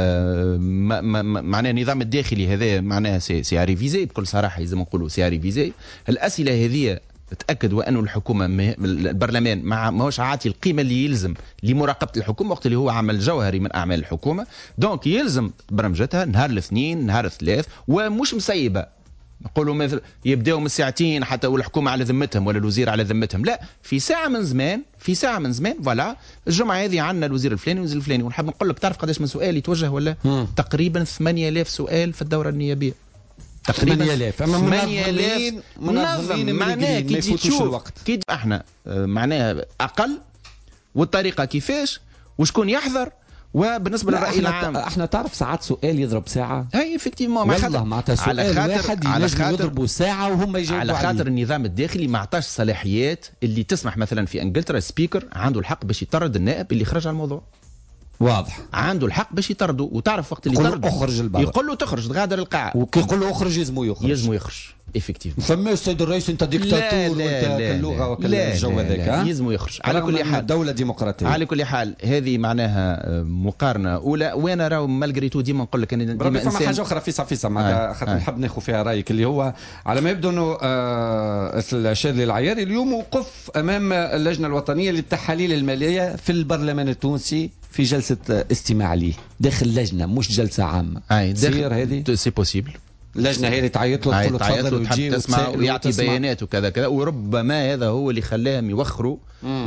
معناه النظام الداخلي هذا معناها سي ريفيزي بكل صراحه لازم نقولوا سي ريفيزي. الاسئله هذه تاكد وانه الحكومه البرلمان ماهوش عاطي القيمه اللي يلزم لمراقبه الحكومه وقت اللي هو عمل جوهري من اعمال الحكومه، دونك يلزم برمجتها نهار الاثنين نهار الثلاث ومش مسيبه. نقولوا مثل يبداوا من ساعتين حتى والحكومه على ذمتهم ولا الوزير على ذمتهم، لا في ساعه من زمان فوالا الجمعه هذه عندنا الوزير الفلاني والوزير الفلاني. ونحب نقول لك تعرف قداش من سؤال يتوجه ولا تقريبا 8000 سؤال في الدوره النيابيه تقريبا 8000 منظمين معناها كي تشوف الوقت كي احنا معناها اقل والطريقه كيفاش وشكون يحضر. وبالنسبه للراي العام احنا تعرف ساعات سؤال يضرب ساعه هي افكتيفمون والله معناتها سؤال واحد ينجم يضربوا ساعه وهم يجاوبوا على خاطر النظام الداخلي ما عطاش صلاحيات اللي تسمح مثلا في انجلترا سبيكر عنده الحق باش يطرد النائب اللي خرج على الموضوع. واضح عنده الحق باش يطردوا وتعرف وقت اللي يطرد يقول له تخرج تغادر القاعه وكي يقول له اخرج يلزمو يخرج افكتيفمون. فما السيد الرئيس انت ديكتاتور وانت اللغه وكل الجو هذاك يلزمو يخرج. على كل حال دوله ديمقراطيه. على كل حال هذه معناها مقارنه اولى. وانا راهو مالغري تو ديما نقول لك انا ديما انسان حاجه اخرى فيصا معناتها خاطر نحب ناخذ فيها رايك اللي هو على ما يبدو انه الشاذلي العياري اليوم وقف امام اللجنه الوطنيه للتحاليل الماليه في البرلمان التونسي في جلسه استماع ليه داخل لجنه مش جلسه عامه. تصير هذه سي بوسيبل. اللجنه هي اللي تعيط له تقول له تفضل وتجي تسمع ويعطي بيانات وكذا كذا. وربما هذا هو اللي خلاهم يوخروا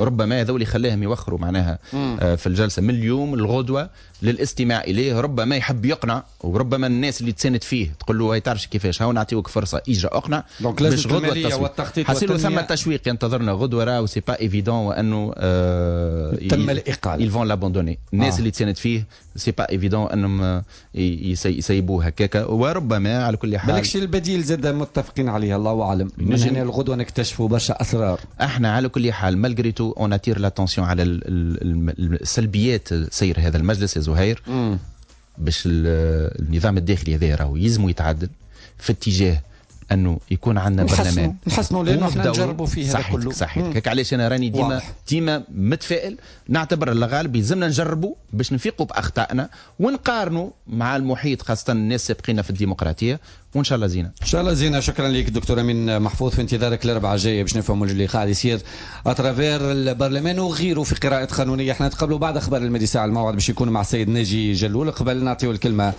معناها في الجلسه من اليوم الغدوه للاستماع اليه. ربما يحب يقنع وربما الناس اللي تساند فيه تقول له هاي تعرفش كيفاش هاو نعطيوك فرصه اجرا اقنع باش غدوه التصويت حسيلو ثم تشويق ينتظرنا غدوه راه سي با ايفيدون وانه تم الاقاله ils vont l'abandonner. الناس اللي تساند فيه سي با ايفيدون انهم يسيبوه هكاكا. وربما على كل حال بالكش البديل زاد متفقين عليه الله اعلم. من هنا الغدوه نكتشفوا برشا اسرار. احنا على كل حال مالغري تو اون اتير لاتونسيون على السلبيات سير هذا المجلس يا زهير باش النظام الداخلي هذا راهو يلزم يتعدل في اتجاه انه يكون عندنا برلمان نحسنوا لانه احنا نجربوا فيه هذا كله. صحيح هيك علاش انا راني ديما متفائل. نعتبر الغالب يلزمنا نجربوا باش نفيقوا باخطائنا ونقارنوا مع المحيط خاصه الناس سابقين في الديمقراطيه وان شاء الله زينه. ان شاء الله زينه. شكرا لك دكتور امين محفوظ في انتظارك الاربعاء الجايه باش نفهموا اللي قاعد يصير اترافير البرلمان وغيره في قراءه قانونيه. احنا نتقابلوا بعد اخبار المدي ساعه. الموعد باش يكون مع السيد ناجي جلول. قبل نعطيو الكلمه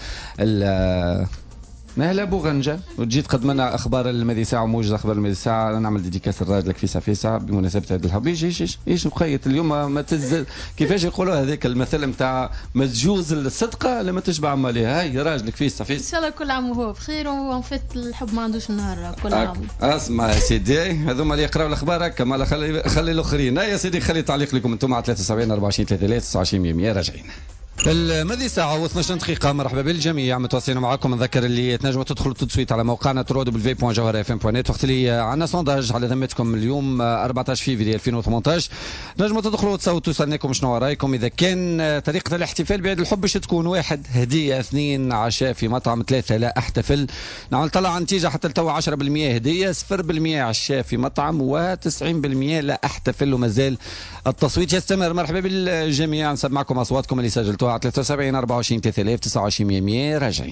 مهلا بوغنجة وتجي تقدم لنا اخبار المدي ساعه وموجز اخبار المدي ساعه. نعمل ديديكاس الراجلك فيسا بمناسبه عيد الحب. ايش مقيت اليوم ما كيفاش يقولوا هذاك المثل نتاع ما تجوز الصدقه لما تشبع مالها. هاي راجلك فيسا ان شاء الله كل عام وهو بخير. وان فات الحب ما عندوش نهار كل عام. اسمع يا سيدي هذوما اللي يقراوا الاخبار هكا مالا خلي الاخرين. يا سيدي خلي تعليق لكم انتم على 73 24 33 29 100 راجعين. الماضي ساعة و12 دقيقة. مرحبا بالجميع متواصلين معكم. نذكر اللي تنجموا تدخلوا تسويت على موقعنا www.jawharafm.net. وقت اللي عندنا سونداج على ذمتكم اليوم 14 فيفري 2018. نجموا تدخلوا تصوتوا سألناكم شنو رايكم إذا كان طريقة الاحتفال بعيد الحب باش تكون 1 هدية، 2 عشاء في مطعم، 3 لا احتفل. نعمل طلع نتيجة حتى التو 10% هدية، 0% عشاء في مطعم، و90% لا احتفل. ومازال التصويت يستمر. مرحبا بالجميع. نسمعكم أصواتكم اللي سجلتوها 73 24 3000 29 100. راجعين.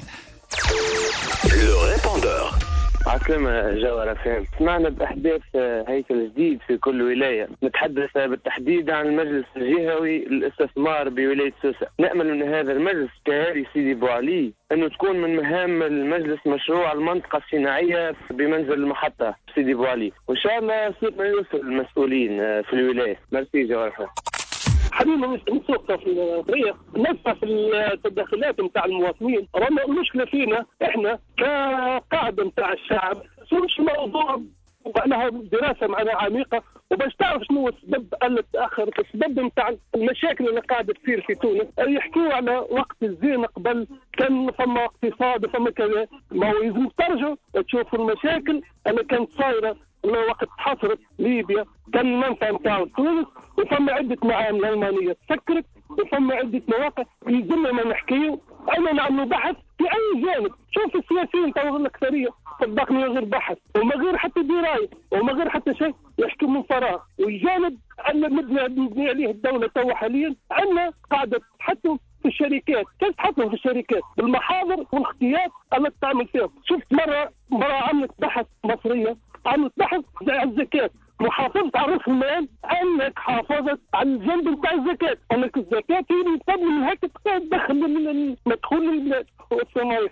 لو ريبوندور. عسلامة جوهر FM. سمعنا بأحداث هيكل جديد في كل ولاية. نتحدث بالتحديد عن المجلس الجهوي للاستثمار بولاية سوسة. نأمل أن هذا المجلس كهاري سيدي بوعلي أنه تكون من مهام المجلس مشروع المنطقة الصناعية بمنزل المحطة سيدي بوعلي، وإن شاء الله يصير ما يوصل المسؤولين في الولاية. ميرسي جوهر FM. حبيبنا مش مسوقة في الطريق، نسعى في التدخلات نتاع المواطنين. رانا المشكلة فينا احنا كقاعدة نتاع الشعب، مش موضوع لها دراسة معنا عميقة وباش تعرف شنو السبب اللي تأخر. السبب نتاع المشاكل اللي قاعدة تصير في تونس يحكوا على وقت الزين قبل كان فما اقتصاد وفما كذا. ما هو يلزم ترجعوا تشوفوا المشاكل اللي كانت صايرة وقت حصرت ليبيا. كان المنفعة نتاع تونس وفما عدة معامل ألمانية تسكرت وفما عدة مواقع يلزمنا ما نحكيو. أنا نعملوا بحث في أي جانب. شوف السياسيين تاع الأكثرية صدقني غير بحث وما غير حتى دراية وما غير حتى شيء، يحكوا من فراغ. والجانب اللي مبني عليه الدولة توا حاليا أن قاعدة تحطوا في الشركات. كيف تحطوا في الشركات؟ بالمحاضر والاختيار اللي تعمل فيهم. شفت مرة عملت بحث مصرية، عملت بحث على الزكاة، محافظة على رأس المال أنك حافظت على الجنب بتاع الزكاة، أنك الزكاة هي اللي قبل من هيك تدخل من مدخول البلاد والصنايع.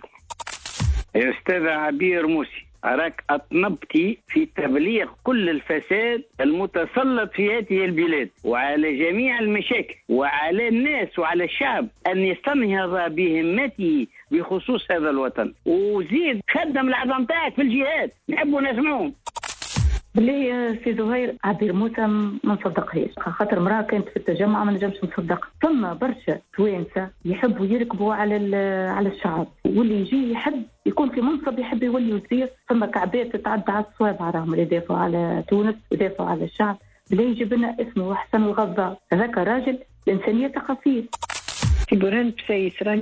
يا أستاذ عبير موسي، أراك أطنبتي في تبليغ كل الفساد المتسلط في هذه البلاد وعلى جميع المشاكل وعلى الناس وعلى الشعب أن يستنهض بهمته بخصوص هذا الوطن. وزيد خدم العظام تاعك في الجهاد، نحبوا نسمعون. بالله سي زهير عبير موسى ما نصدقهاش، خاطر مراه كانت في التجمع ما نجمش نصدق. ثم برشا توانسه يحبوا يركبوا على الشعب، واللي يجي يحب يكون في منصب يحب يولي وزير. ثم كعبات تتعدى على الصوابع راهم يدافعوا على تونس يدافعوا على الشعب. بلا يجيب لنا اسمه حسن الغضاء، هذاك راجل الانسانيه ثقافيه. في برهان بسيس راني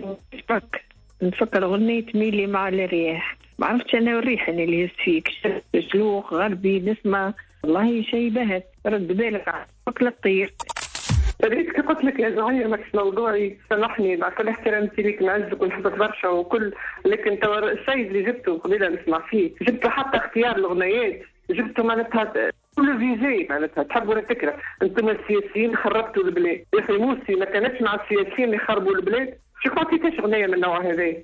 نفكر أغنية ميلي مع الرياح. ما عرفتش أنا والريح اللي يهز فيك شلوخ غربي نسمة. والله شيء بهت، رد بالك عفك للطير. ريت كي قلت لك يا زهير ماكش موضوعي، سامحني مع كل احترامتي ليك نعزك ونحبك برشا وكل، لكن توا السيد اللي جبته قبيله نسمع فيه جبته حتى اختيار الاغنيات جبته معناتها كل فيزي. معناتها تحبوا الفكره انتم السياسيين خربتوا البلاد. يا اخي موسي ما كانتش مع السياسيين اللي خربوا البلاد. شو قلتي كاش اغنيه من النوع هذا؟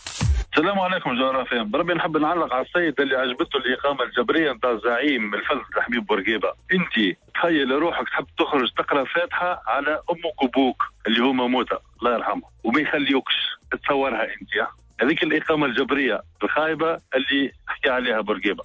السلام عليكم جوهر FM. بربي نحب نعلق على السيد اللي عجبته الإقامة الجبرية نتاع الزعيم الفلسفة حبيب بورقيبة. أنت تخيل روحك تحب تخرج تقرأ فاتحة على أمك وأبوك اللي هما موتى الله يرحمه وما يخليوكش تتصورها أنت. هذيك الإقامة الجبرية الخايبة اللي حكي عليها بورقيبة.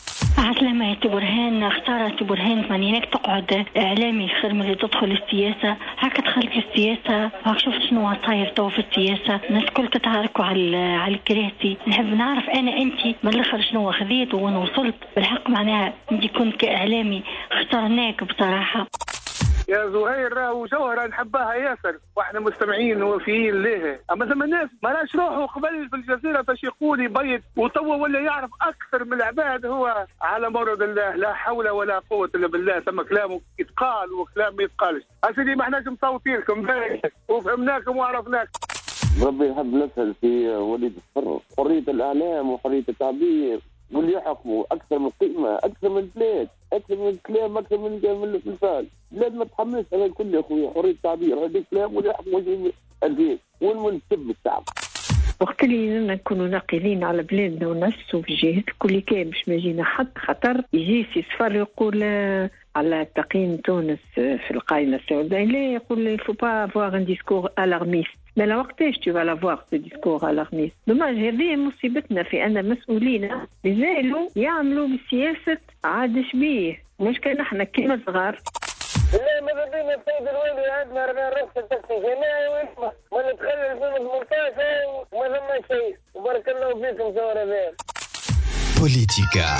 عسلامة يا برهان. اختارت برهان من هناك تقعد اعلامي خير من اللي تدخل السياسه. هكا دخلت في السياسه هاك شوف شنو صاير تو في السياسه. الناس كل تتعاركوا على الكراسي. نحب نعرف انا انت من الاخر شنو خذيت وانا وصلت بالحق. معناها انت كنت كاعلامي اخترناك بصراحه. يا زهير راهو جوهرة نحبها ياسر واحنا مستمعين وفيين ليه. اما ثم الناس ما لاش روحه قبل في الجزيره باش يقول يبيض وتوا ولا يعرف اكثر من العباد. هو على مرض الله لا حول ولا قوه الا بالله. ثم كلامه يتقال وكلام ما يتقالش. اسيدي ما احناش مصوتين لكم وفهمناكم وعرفناكم. ربي يحب نسأل في وليد الحر، حريه الاعلام وحريه التعبير واللي يحكموا اكثر من قيمه، اكثر من بلاد، اكثر من الكلام، اكثر من الفلفال. بلاد ما تحملش على الكل يا خويا. حريه التعبير هذا الكلام واللي يحكموا الدين والمنسب للشعب. وقت اللي نكونوا ناقلين على بلادنا ونفسه في جهة الكل كان باش ما يجينا حد خطر يجي سي صفر يقول على تقييم تونس في القائمة السوداء. لا يقول il faut pas avoir un discours alarmiste. ما لا وقتاش tu vas l'avoir ce discours alarmiste. دوماج هذه مصيبتنا في أن مسؤولين لازالوا يعملوا بسياسة عاد شبيه. مش كان احنا كنا صغار لا ماذا بينا السيد الوالي عندنا رخصة تاكسي جماعي ونسمع ما نتخلى 2018 وما ثم شيء وبارك الله فيكم زوار هذا. بوليتيكا.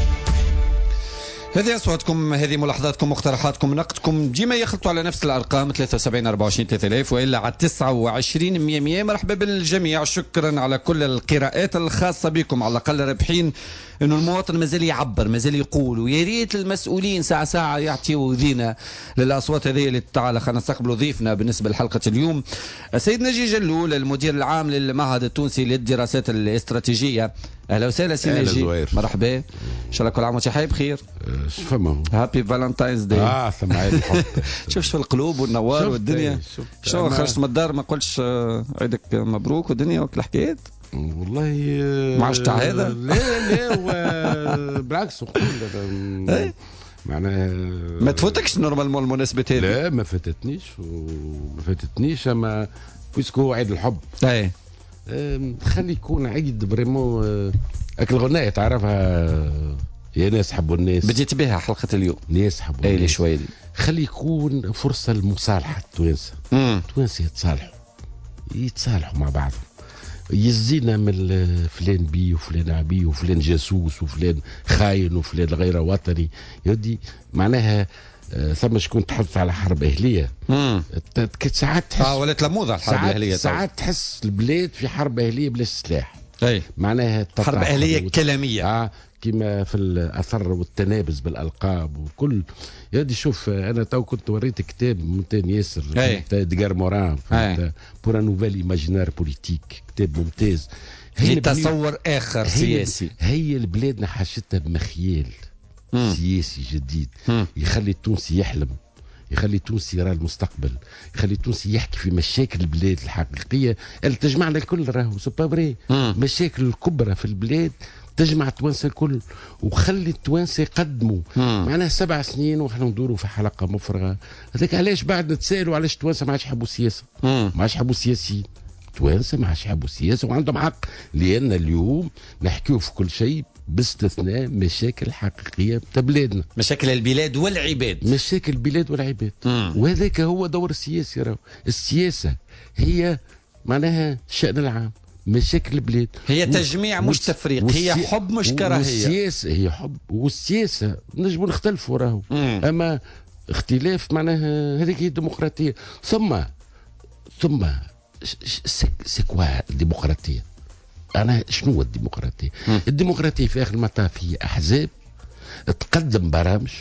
هذه أصواتكم، هذه ملاحظاتكم، مقترحاتكم، نقدكم، ديما يخلطوا على نفس الأرقام 73 24 3000 وإلا على 29 100. مرحبا بالجميع، شكرا على كل القراءات الخاصة بكم، على الأقل رابحين إنه المواطن مازال يعبر، مازال يقول، ويا ريت المسؤولين ساعة يعطيوا ذينا للأصوات هذه اللي تعالى. خلينا نستقبلوا ضيفنا بالنسبة لحلقة اليوم السيد نجي جلول، المدير العام للمعهد التونسي للدراسات الاستراتيجية. اهلا وسهلا سي نجي، مرحبا، ان شاء الله كل عام وانت بخير. شفما هابي فالنتاينز داي. سمعت الحب. شوف القلوب والنوار والدنيا. شو خرجت من الدار ما قلتش عيدك مبروك والدنيا وكل الحكايات؟ والله ما عادش تاع هذا. لا بالعكس نقول معناها ما تفوتكش نورمالمون المناسبات هذه. لا ما فاتتنيش اما بويسكو هو عيد الحب. اي خلي يكون عيد فريمون. اكل غنايه تعرفها يا ناس حبوا الناس، بديت بها حلقه اليووم، ناس حبوا اي الناس. شويه خلي يكون فرصه للمصالحه. التوانسه يتصالحوا مع بعضهم، يزينا من فلان بي وفلان عبي وفلان جاسوس وفلان خاين وفلان غير وطني. يودي معناها ثم شكون تحس على حرب اهليه. ساعات تحس ولات لموضه الحرب الاهليه. ساعات تحس البلاد في حرب اهليه بلا سلاح. اي معناها حرب اهليه كلاميه. كما في الاثر والتنابز بالالقاب وكل. يدي شوف انا تو كنت وريت كتاب ممتاز ياسر تاع ديغار موران بور ان نوفيل ايماجينار بوليتيك، كتاب ممتاز. هي تصور اخر سياسي. هي البلاد حاجتها بمخيال سياسي جديد يخلي التونسي يحلم، يخلي التونسي يرى المستقبل، يخلي التونسي يحكي في مشاكل البلاد الحقيقيه اللي تجمعنا الكل. راهو سو با فري مشاكل الكبرى في البلاد تجمع التوانسه الكل، وخلي التوانسه يقدموا. معناها 7 سنين واحنا ندوروا في حلقه مفرغه. هذاك علاش بعد نتسائلوا علاش التوانسه ما عادش يحبوا السياسه، ما عادش يحبوا السياسيين. التوانسه ما عادش يحبوا السياسه وعندهم حق، لان اليوم نحكيوا في كل شيء باستثناء مشاكل حقيقيه بتاع بلادنا، مشاكل البلاد والعباد، مشاكل البلاد والعباد. وهذاك هو دور السياسي. راهو السياسه هي معناها الشأن العام، مشاكل البلاد هي تجميع مش تفريق، هي حب مش كراهيه. والسياسه هي حب، والسياسه نجموا نختلفوا راهو، اما اختلاف معناها هذيك هي الديمقراطيه. ثم سكوا الديمقراطيه. أنا شنو الديمقراطية؟ الديمقراطية في آخر المطاف هي أحزاب تقدم برامج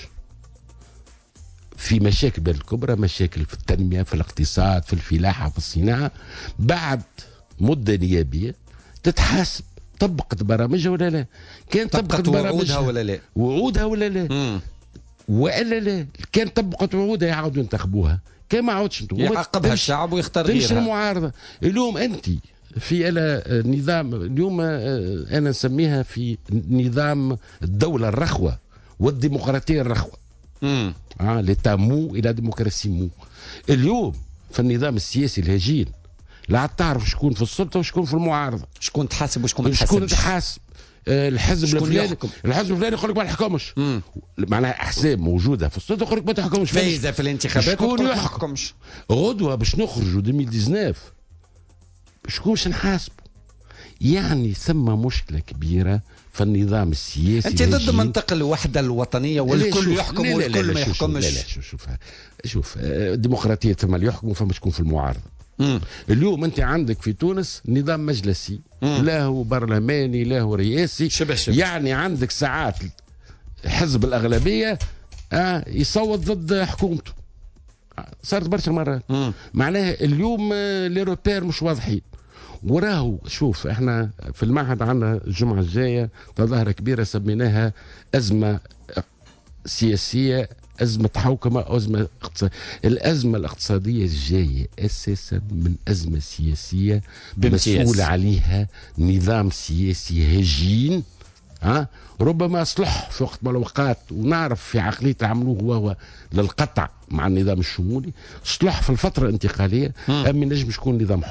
في مشاكل الكبرى، مشاكل في التنمية، في الاقتصاد، في الفلاحة، في الصناعة. بعد مدة نيابية تتحاسب طبقت برامجها ولا لا، كان طبقت وعودها ولا لا، وعودها ولا لا، وإلا لا كان طبقت وعودها يعاودوا ينتخبوها، كان ما عاودش يعاقبها الشعب ويختار غيرها. تمشي المعارضة. اليوم أنت في نظام اليوم أنا نسميها في نظام الدولة الرخوة والديمقراطية الرخوة. ليتا مو إلى ديمقراطية مو. اليوم في النظام السياسي الهجين لا تعرف شكون في السلطة وشكون في المعارضة، شكون تحاسب وشكون ما تحاسبش، شكون تحاسب. الحزب الفلاني يقول لك ما نحكمش. معناها احزاب موجوده في السلطه يقول لك ما تحكمش، فايزه في الانتخابات شكون ما يحكمش. غدوه باش نخرجوا 2019 شكون باش نحاسبوا؟ يعني ثم مشكله كبيره في النظام السياسي. انت ضد منطق الوحده الوطنيه والكل يحكم والكل ما يحكمش؟ لا شوف الديمقراطيه ثم اللي يحكموا فما شكون في المعارضه. اليوم انت عندك في تونس نظام مجلسي، لا هو برلماني لا هو رئاسي. شبه. يعني عندك ساعات حزب الاغلبيه يصوت ضد حكومته، صارت برشا مرات. معناها اليوم ليروبير مش واضحين. وراهو شوف احنا في المعهد عندنا الجمعه الجايه ظاهره كبيره سميناها ازمه سياسيه، أزمة حوكمة، أزمة اقتصادية. الأزمة الاقتصادية الجاية أساسا من أزمة سياسية مسؤول عليها نظام سياسي هجين. ربما صلح في وقت من الأوقات، ونعرف في عقلية عملوه هو للقطع مع النظام الشمولي، صلح في الفترة الانتقالية، أما نجم شكون نظام حكم.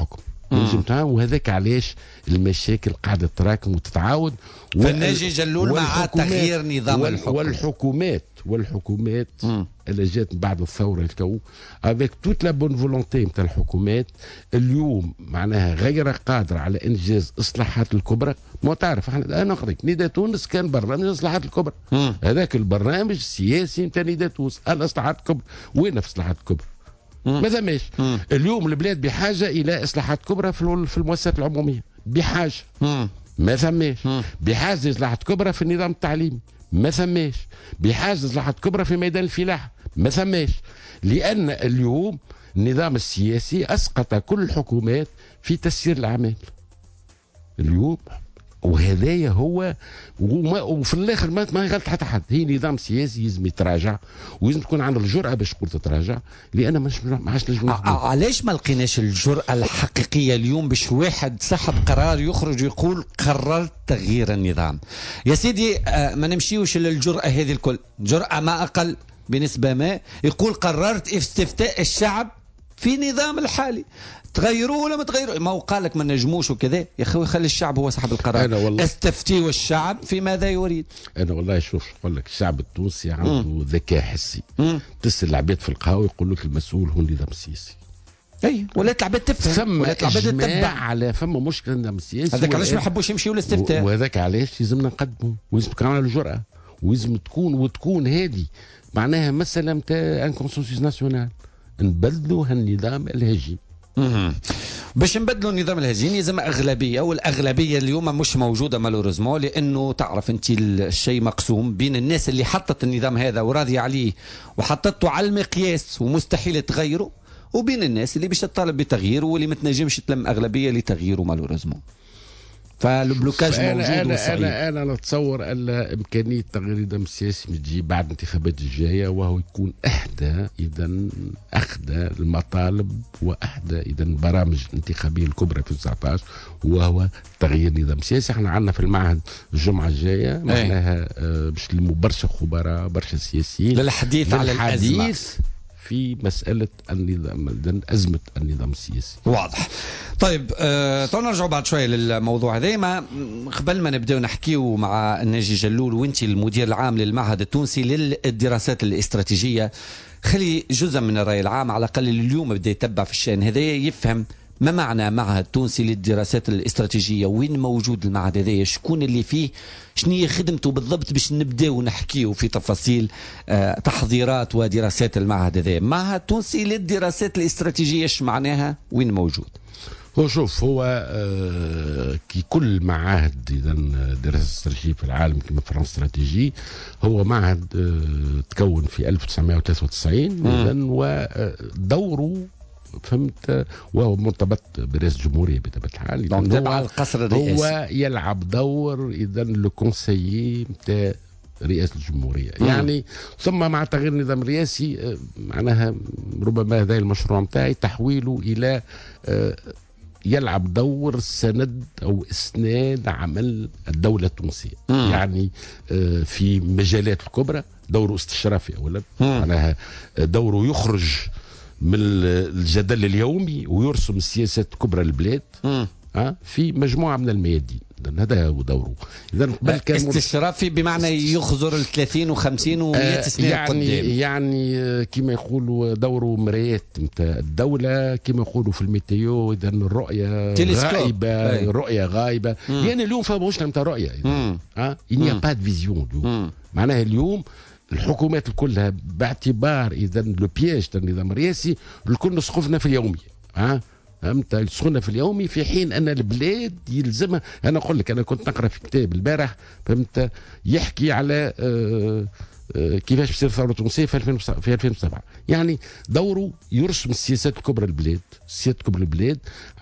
وهذاك علاش المشاكل قاعده تراكم وتتعاود. فالناجي جلول مع تغيير نظام الحكم والحكومات اللي جات بعد الثوره الكو افيك توت لا بون فولونتي نتاع الحكومات اليوم معناها غير قادره على انجاز اصلاحات الكبرى. ما تعرف انا نقريك نداء تونس كان برنامج الاصلاحات الكبرى، هذاك البرنامج السياسي نتاع نداء تونس الاصلاحات الكبرى. وين في الاصلاحات الكبرى؟ ما ثماش. اليوم البلاد بحاجه الى اصلاحات كبرى في المؤسسات العموميه، بحاجه ما ثماش. بحاجه اصلاحات كبرى في النظام التعليمي، ما ثماش. بحاجه اصلاحات كبرى في ميدان الفلاحه، ما ثماش. لان اليوم النظام السياسي اسقط كل الحكومات في تسيير الاعمال اليوم، وهذايا هو وفي الاخر ما غلط حتى حد. هي نظام سياسي لازم يتراجع، ولازم تكون عندنا الجرأه باش تقول تتراجع، لان ما عادش نجم. علاش ما لقيناش الجرأه الحقيقيه اليوم باش واحد سحب قرار يخرج يقول قررت تغيير النظام؟ يا سيدي ما نمشيوش للجرأه هذه الكل، جرأه ما اقل بنسبه ما يقول قررت استفتاء الشعب في نظام الحالي، تغيروه ولا ما تغيروه؟ ما هو قال لك ما نجموش وكذا. يا اخوي خلي الشعب هو صاحب القرار، استفتيوا الشعب في ماذا يريد. انا والله شوف نقول لك الشعب التونسي عنده ذكاء حسي. تسال العباد في القهوه يقول لك المسؤول هو النظام السياسي. اي ولا العباد تفهم، ولا العباد تتبع على فما مشكله النظام السياسي. هذاك علاش ما يحبوش يمشيوا للاستفتاء، وهذاك علاش لازمنا نقدموا، ولازم تكون عندنا الجرأه، ولازم تكون هذه معناها مساله نتاع ان كونسنسوس ناسيونال، نبدلوا هالنظام الهجين. باش نبدلوا النظام الهجين لازم اغلبيه، والاغلبيه اليوم مش موجوده مالوريزمون، لانه تعرف انت الشيء مقسوم بين الناس اللي حطت النظام هذا وراضيه عليه وحطته على المقياس ومستحيل تغيره، وبين الناس اللي باش تطالب بتغييره واللي ما تنجمش تلم اغلبيه لتغييره مالوريزمون. فالبلوكاج موجود وصعيب. انا نتصور ان امكانيه تغيير النظام السياسي تجي بعد الانتخابات الجايه، وهو يكون احدى المطالب واحدى البرامج الانتخابيه الكبرى في 19، وهو تغيير النظام السياسي. احنا عندنا في المعهد الجمعه الجايه معناها باش نلموا برشا خبراء برشا سياسيين للحديث على الازمه في مسألة النظام، أزمة النظام السياسي. واضح. طيب نرجع بعد شوية للموضوع هذا. ما قبل ما نبدأ نحكيه مع الناجي جلول وانت المدير العام للمعهد التونسي للدراسات الاستراتيجية، خلي جزء من الرأي العام على الأقل اليوم بدأ يتبع في الشأن هذا يفهم ما معنى معهد تونسي للدراسات الاستراتيجية، وين موجود المعهد هذا، شكون اللي فيه، شنو هي خدمته بالضبط، باش نبداو نحكيو في تفاصيل تحضيرات ودراسات المعهد هذا. معهد تونسي للدراسات الاستراتيجية ايش معناها، وين موجود؟ هو شوف هو كي كل معاهد اذا دراسات استراتيجيه في العالم كما فرنسا استراتيجي، هو معهد تكون في 1993 اذا ودوره فهمت وهو مرتبط برئاسة الجمهورية بطبيعة الحال. تبع القصر الرئاسي، هو يلعب دور إذا لو كونسيي نتاع رئاسة الجمهورية. يعني ثم مع تغيير النظام الرئاسي معناها ربما هذا المشروع نتاعي تحويله إلى يلعب دور سند أو إسناد عمل الدولة التونسية. يعني في مجالات الكبرى دوره استشرافي أولا، معناها دوره يخرج من الجدل اليومي ويرسم السياسات الكبرى للبلاد في مجموعة من الميادين. هذا هو دوره. إذا قبل كان استشرافي بمعنى يخزر 30 و50 و100 سنة قدام. يعني كما يقولوا دوره مرايات نتاع الدولة، كما يقولوا في الميتيو إذا الرؤية غائبة، رؤية غائبة. يعني اليوم فما مشكلة نتاع رؤية، إني با دو فيزيون اليوم. معناها اليوم الحكومات كلها باعتبار اذا لو بياج تاع النظام الرئاسي الكل نسخفنا في اليومي، فهمت، يسخنا في اليومي، في حين ان البلاد يلزمها. انا اقول لك انا كنت نقرا في كتاب البارح فهمت يحكي على كيفاش بتصير الثوره التونسيه في 2007. يعني دوره يرسم السياسات الكبرى للبلاد، السياسات الكبرى للبلاد،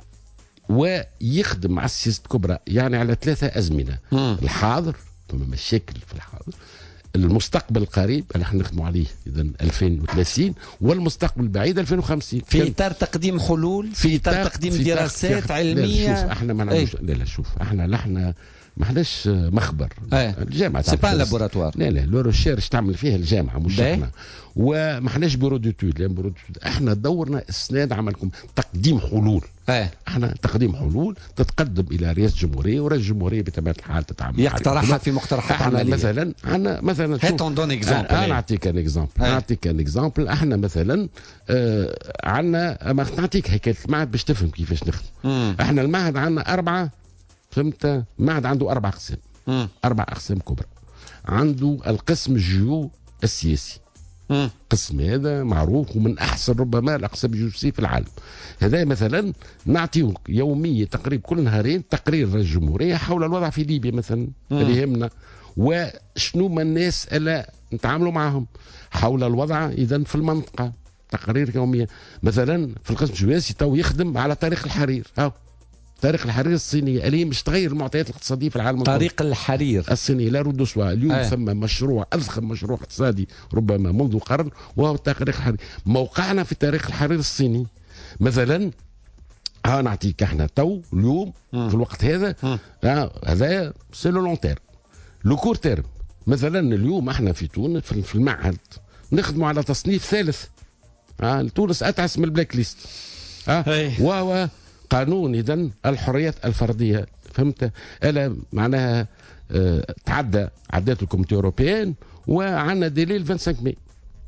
ويخدم مع السياسات الكبرى يعني على 3 أزمنة. الحاضر، ثم مشاكل في الحاضر، المستقبل القريب اللي احنا نخدموا عليه اذا 2030، والمستقبل البعيد 2050، في اطار تقديم حلول، في اطار تقديم دراسات علميه. شوف احنا ما نعملوش لا شوف احنا احناش مخبر. الجامعه سي با لابوراتوار. لا لو ريشيرش تعمل فيها الجامعه مش احنا. وما احناش بيرو دوتود. احنا دورنا اسناد عملكم تقديم حلول. احنا تقديم حلول تتقدم الى رئاسه الجمهوريه، ورئاسه الجمهوريه بطبيعه الحال تتعامل يقترحها في مقترحات عمليه. احنا مثلا انا نعطيك ان اكزامبل. احنا مثلا عندنا نعطيك حكايه المعهد باش تفهم كيفاش نخدم. احنا المعهد عندنا 4 فهمت. المعهد عنده 4 اقسام. 4 اقسام كبرى. عنده القسم الجيو السياسي. قسم هذا معروف ومن احسن ربما الاقسام الجيوسية في العالم. هذا مثلا نعطيه يوميا تقريبا كل نهارين تقرير رئيس الجمهوريه حول الوضع في ليبيا مثلا اللي يهمنا، وشنو ما الناس اللي نتعاملوا معهم حول الوضع اذا في المنطقه. تقارير يوميا مثلا في القسم الجيوسي تو يخدم على تاريخ الحرير. طريق الحرير الصينيه اللي مش تغير المعطيات الاقتصاديه في العالم. طريق الحرير الصينيه لا رد سوا اليوم ثم مشروع اضخم مشروع اقتصادي ربما منذ قرن وهو طريق الحرير. موقعنا في تاريخ الحرير الصيني مثلا. نعطيك احنا تو اليوم في الوقت هذا هذا سي لو لون تيرم. لو كور تيرم مثلا اليوم احنا في تونس في المعهد نخدموا على تصنيف ثالث. تونس اتعس من البلاك ليست. وهو قانون إذن الحريات الفردية. فهمت؟ ألا معناها عدات الكوميتي أوروبيان وعندنا دليل 25 ماي.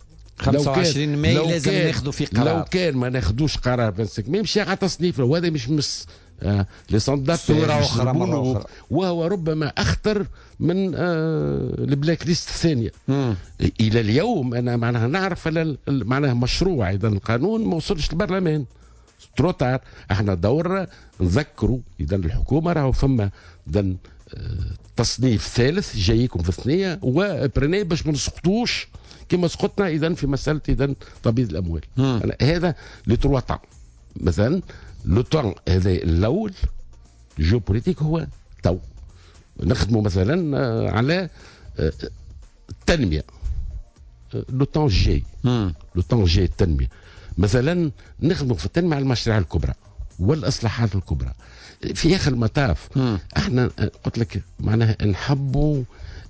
25 ماي لازم ناخذوا فيه قرار. لو كان ما ناخذوش قرار 25 ماي مش على تصنيف، وهذا مش لصندات صورة أخرى مرة أخرى، وهو ربما أخطر من البلاك ليست الثانية. إلى اليوم أنا معناها نعرف معناها مشروع إذا القانون ما وصلش للبرلمان. تروتار. احنا دورنا نذكروا اذا الحكومه راهو فما اذا تصنيف ثالث جايكم في الثانيه وبرني باش ما نسقطوش كما سقطنا اذا في مساله اذا تبييض الاموال. هذا لي تروا طون مثلا. لو طون هذا الاول جيوبوليتيك هو تو نخدموا مثلا على التنميه. لو طون جاي التنميه مثلا نخدموا في التنميه على المشاريع الكبرى والاصلاحات الكبرى. في اخر المطاف احنا قلت لك معناها نحبوا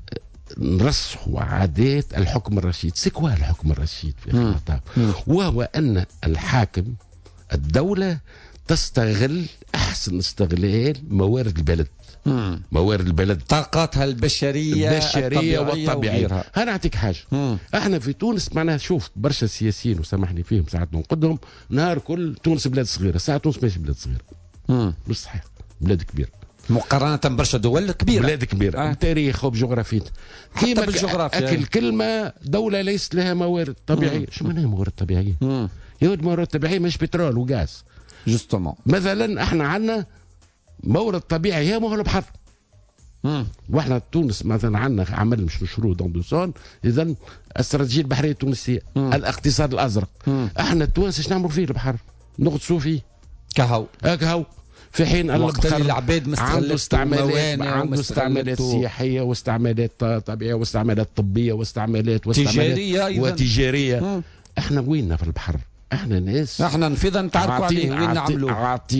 نرسخوا عادات الحكم الرشيد. سكوا الحكم الرشيد في اخر المطاف وهو ان الحاكم الدوله تستغل احسن استغلال موارد البلد. موارد البلد طاقاتها البشريه والطبيعيه. هنعطيك حاجه. احنا في تونس معناها شوف برشا سياسيين وسامحني فيهم ساعات ننقدهم نهار كل تونس بلاد صغيره. ساعات تونس ماشي بلاد صغيره. مش صحيح بلاد كبيره مقارنه برشا دول كبيره. بلاد كبيره بتاريخ وبجغرافيتها. حتى بالجغرافيا. اكل كلمه دوله ليست لها موارد طبيعيه. شو معناها موارد طبيعيه؟ يود موارد طبيعيه مش بترول وغاز. جوستومون مثلا احنا عندنا مورد طبيعي هي مهر البحر. واحنا تونس مثلا عندنا عمل مش مشروع دوندوسون اذا الاستراتيجيه البحريه التونسيه الاقتصاد الازرق. احنا التوانسه ايش نعملوا فيه البحر؟ نغطسوا فيه كهو في حين العباد عنده استعمالات سياحيه واستعمالات طبيعيه واستعمالات طبيه واستعمالات وتجاريه. احنا ويننا في البحر؟ احنا ناس احنا نفيذا نتعرفوا عليه وين نعملوه.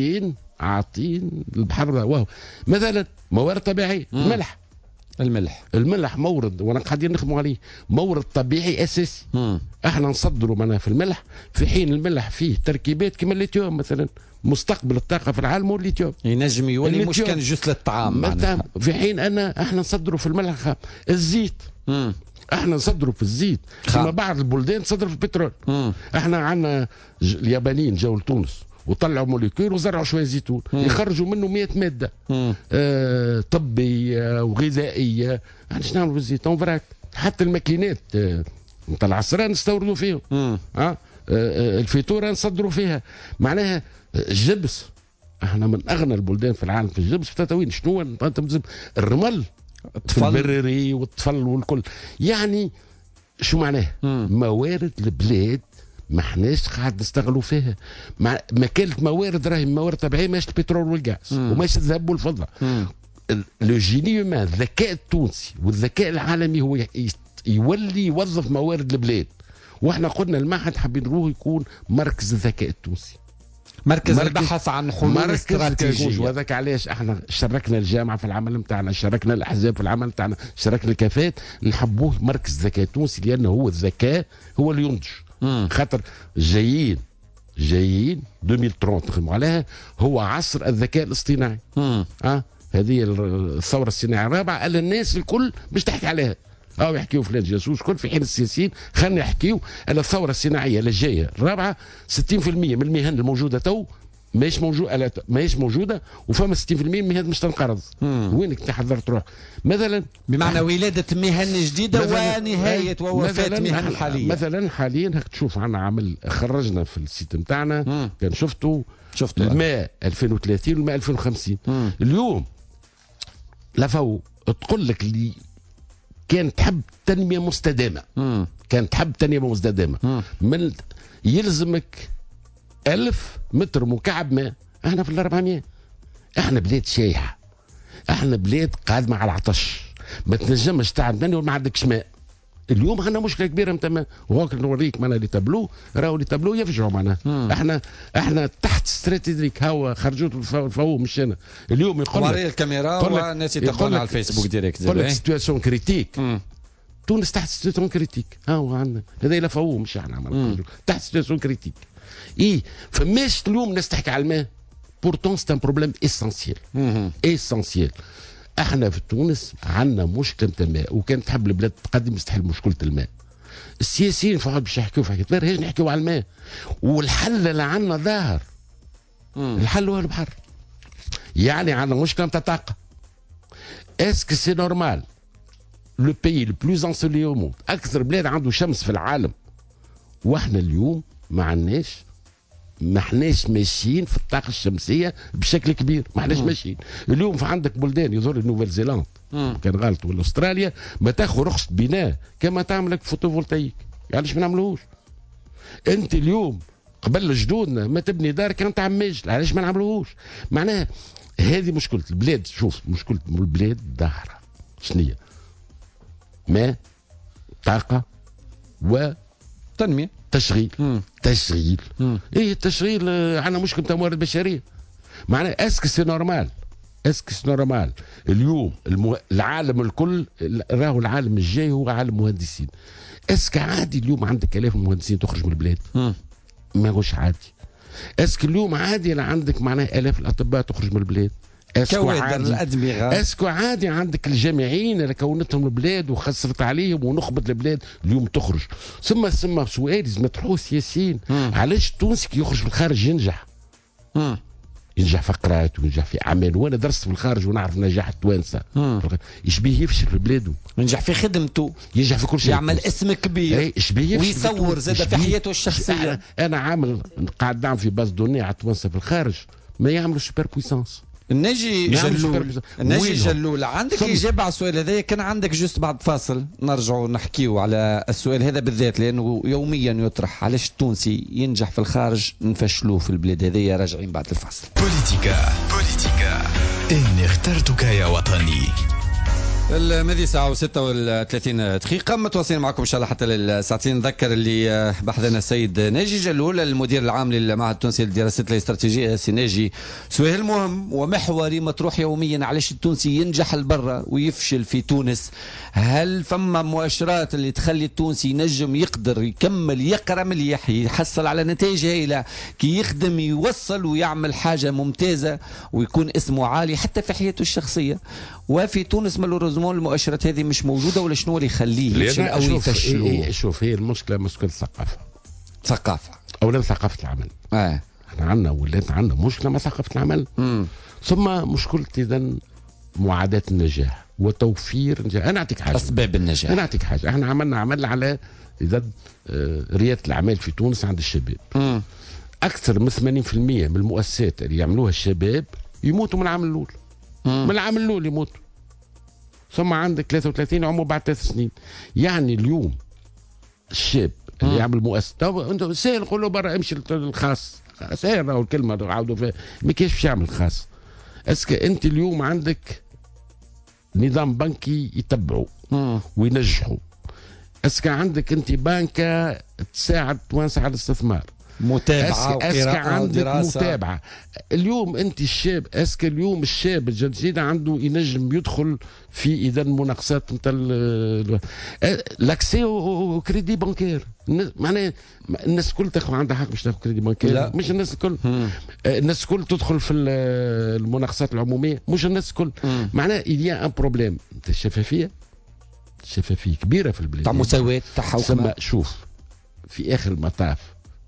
عاطين البحر وهو مثلا موارد طبيعيه. الملح مورد وانا قاعدين نخدموا عليه مورد طبيعي اساسي. احنا نصدروا منها في الملح في حين الملح فيه تركيبات كما الليثيوم مثلا. مستقبل الطاقه في العالم هو الليثيوم. ينجم يولي مش كان جوست للطعام في حين احنا نصدروا في الملح الزيت. احنا نصدروا في الزيت كما بعض البلدان تصدروا في البترول. احنا عندنا اليابانيين جاوا لتونس وطلعوا موليكول وزرعوا شويه زيتون يخرجوا منه 100 ماده طبيه وغذائيه. احنا شنو نعملوا بالزيتون فراك؟ حتى الماكينات نتاع العصران نستوردوا فيهم. الفيتوره نصدروا فيها. معناها الجبس احنا من اغنى البلدان في العالم في الجبس. في تطاوين شنو الرمل البرري والطفل والكل. يعني شو معناه؟ موارد البلاد ما احناش قاعد نستغلوا فيها. مكانة موارد راهي موارد طبيعيه ماشي البترول والغاز وماشي الذهب والفضه. لو جيني هيومان الذكاء التونسي والذكاء العالمي هو يولي يوظف موارد البلاد. واحنا قلنا المعهد حابين نروح يكون مركز الذكاء التونسي. مركز البحث عن حلول استراتيجيه. وهذاك علاش احنا شاركنا الجامعه في العمل نتاعنا، شاركنا الاحزاب في العمل نتاعنا، شاركنا الكافات، نحبوه مركز ذكاء تونسي لانه هو الذكاء هو اللي ينتج. خاطر جايين 2030 نخدموا عليها، هو عصر الذكاء الاصطناعي. هذه الثوره الصناعيه الرابعه اللي الناس الكل باش تحكي عليها، أو يحكيوا فلان جاسوس كل، في حين السياسيين خلينا يحكيوا على الثوره الصناعيه اللي جايه الرابعه. 60% من المهن الموجوده تو ماهيش موجوده، وفما 60% من المهن مش تنقرض. وينك تحضر تروح مثلا، بمعنى ولاده مهن جديده ونهايه ووفاه مهن حاليه. مثلا حاليا هاك تشوف عنا عمل خرجنا في السيت نتاعنا كان شفتوا الماء 2030 والماء 2050. اليوم لفو تقول لك اللي كان تحب تنميه مستدامه، من يلزمك 1000 متر مكعب ماء. احنا في 400. احنا بلاد شايحه، احنا بلاد قادمه على العطش، ما تنجمش تعمل وما عندكش ماء. اليوم عندنا مشكله كبيره نتاع الماء، وهوك نوريك معنا اللي تابلو، راهو اللي تابلو يفجعوا معنا. احنا تحت استراتيجيك، هاو خرجوا الفو مش انا اليوم يقول لك الكاميرا والناس يتابعونا على الفيسبوك ديريكت. يقول لك سيتواسيون كريتيك. تونس تحت سيتواسيون كريتيك، هاو عندنا هذا لا فو مش احنا تحت سيتواسيون كريتيك. فماش اليوم الناس تحكي على الماء، بورتون سي ان بروبليم اسونسييل. احنا في تونس عندنا مشكله نتاع الماء، وكان تحب البلاد تقدم يستحل مشكله الماء. السياسيين فقط باش يحكيوا في حكايه الماء، نحكيوا على الماء، والحل اللي عندنا ظاهر. الحل هو البحر. يعني عندنا مشكله نتاع طاقه. اسكو سي نورمال لو بيي لو بلوز انسولي او موند، اكثر بلاد عنده شمس في العالم، واحنا اليوم ما احناش ماشيين في الطاقه الشمسيه بشكل كبير، ما احناش ماشيين. اليوم في عندك بلدان يظهر نوفل زيلاند كان غلط، ولا استراليا، ما تاخذ رخصه بناء كما تعملك فوتوفولتايك. علاش ما نعملوهوش؟ انت اليوم قبل جدودنا ما تبني دار كان تاع ماجل، علاش ما نعملوهوش؟ معناها هذه مشكله البلاد. شوف مشكله البلاد ظاهره شنية؟ ماء، طاقه، وتنميه، تشغيل. ايه التشغيل عندنا مشكله نتاع موارد بشريه. معناها اسكو سي نورمال اليوم العالم الكل راهو العالم الجاي هو عالم مهندسين. اسكو عادي اليوم عندك الاف المهندسين تخرج من البلاد؟ ما هوش عادي. اسكو اليوم عادي انا عندك معناها الاف الاطباء تخرج من البلاد؟ كوادر الادمغه. اسكو عادي عندك الجامعيين اللي كونتهم البلاد وخسرت عليهم ونخبط البلاد اليوم تخرج؟ ثم سؤال لازم يطرحوه السياسيين، علاش التونسي كي يخرج في الخارج ينجح؟ ينجح في قراءته وينجح في اعماله. وانا درست في الخارج ونعرف نجاح التوانسه. يشبيه يفشل في بلاده، ينجح في خدمته، ينجح في كل شيء، يعمل اسم كبير، ويصور زاد في حياته الشخصيه. انا عامل قاعد نعمل في باز دوني على التوانسه في الخارج ما يعملوا سوبر بويسانس. الناجي جلول عندك إجابة على السؤال هذا؟ كان عندك جست بعد فاصل نرجعوا نحكيو على السؤال هذا بالذات، لأنه يوميا يطرح. علاش التونسي ينجح في الخارج نفشلوه في البلاد هذه؟ راجعين بعد الفاصل. بوليتيكا إني اخترتك يا وطني. المذي ساعة و36 دقيقة، متواصلين معكم إن شاء الله حتى للساعتين. نذكر اللي بحثنا السيد ناجي جلول المدير العام للمعهد التونسي للدراسات الاستراتيجية. سي ناجي، سؤال مهم ومحوري مطروح يوميا، علاش التونسي ينجح لبرا ويفشل في تونس؟ هل فما مؤشرات اللي تخلي التونسي ينجم يقدر يكمل يقرأ مليح يحصل على نتائج هائلة كي يخدم يوصل ويعمل حاجة ممتازة ويكون اسمه عالي حتى في حياته الشخصية؟ وفي تونس مالوريزمون المؤشرات هذه مش موجودة، ولا شنو اللي يخليه يفشل أو يفشل؟ شوف هي المشكلة مشكلة ثقافة أولا ثقافة العمل. احنا عندنا ولات عندنا مشكلة مع ثقافة العمل. ثم مشكلة إذا معاداة النجاح وتوفير النجاح. أنا أعطيك حاجة، أسباب النجاح. أنا أعطيك حاجة، احنا عملنا عمل على إذا ريادة الأعمال في تونس عند الشباب. أكثر من 80% من المؤسسات اللي يعملوها الشباب يموتوا من العام الأول. من العام الأول يموتوا. ثم عندك 33 عمره بعد 3 سنين. يعني اليوم الشاب اللي يعمل مؤسسة، انت سهل نقول له برا امشي للخاص، سهل راهو الكلمة عاودوا فيها، ما كاينش باش يعمل خاص. اسكو انت اليوم عندك نظام بنكي يتبعوا وينجحوا؟ اسكو عندك انت بنكة تساعد توانسة على الاستثمار؟ متابعة وقراءة ودراسة. متابعة. اليوم أنت الشاب اليوم الشاب الجديد عنده ينجم يدخل في إذا المناقصات نتاع لاكسي او كريدي بانكير. معناها الناس الكل تاخذ عندها حق باش تاخذ كريدي بانكير. لا. مش الناس الكل. الناس الكل تدخل في المناقصات العمومية، مش الناس الكل. معناها إليا ان بروبليم نتاع الشفافية كبيرة في البلاد، تاع مساواة تاع حوكمة. شوف في آخر المطاف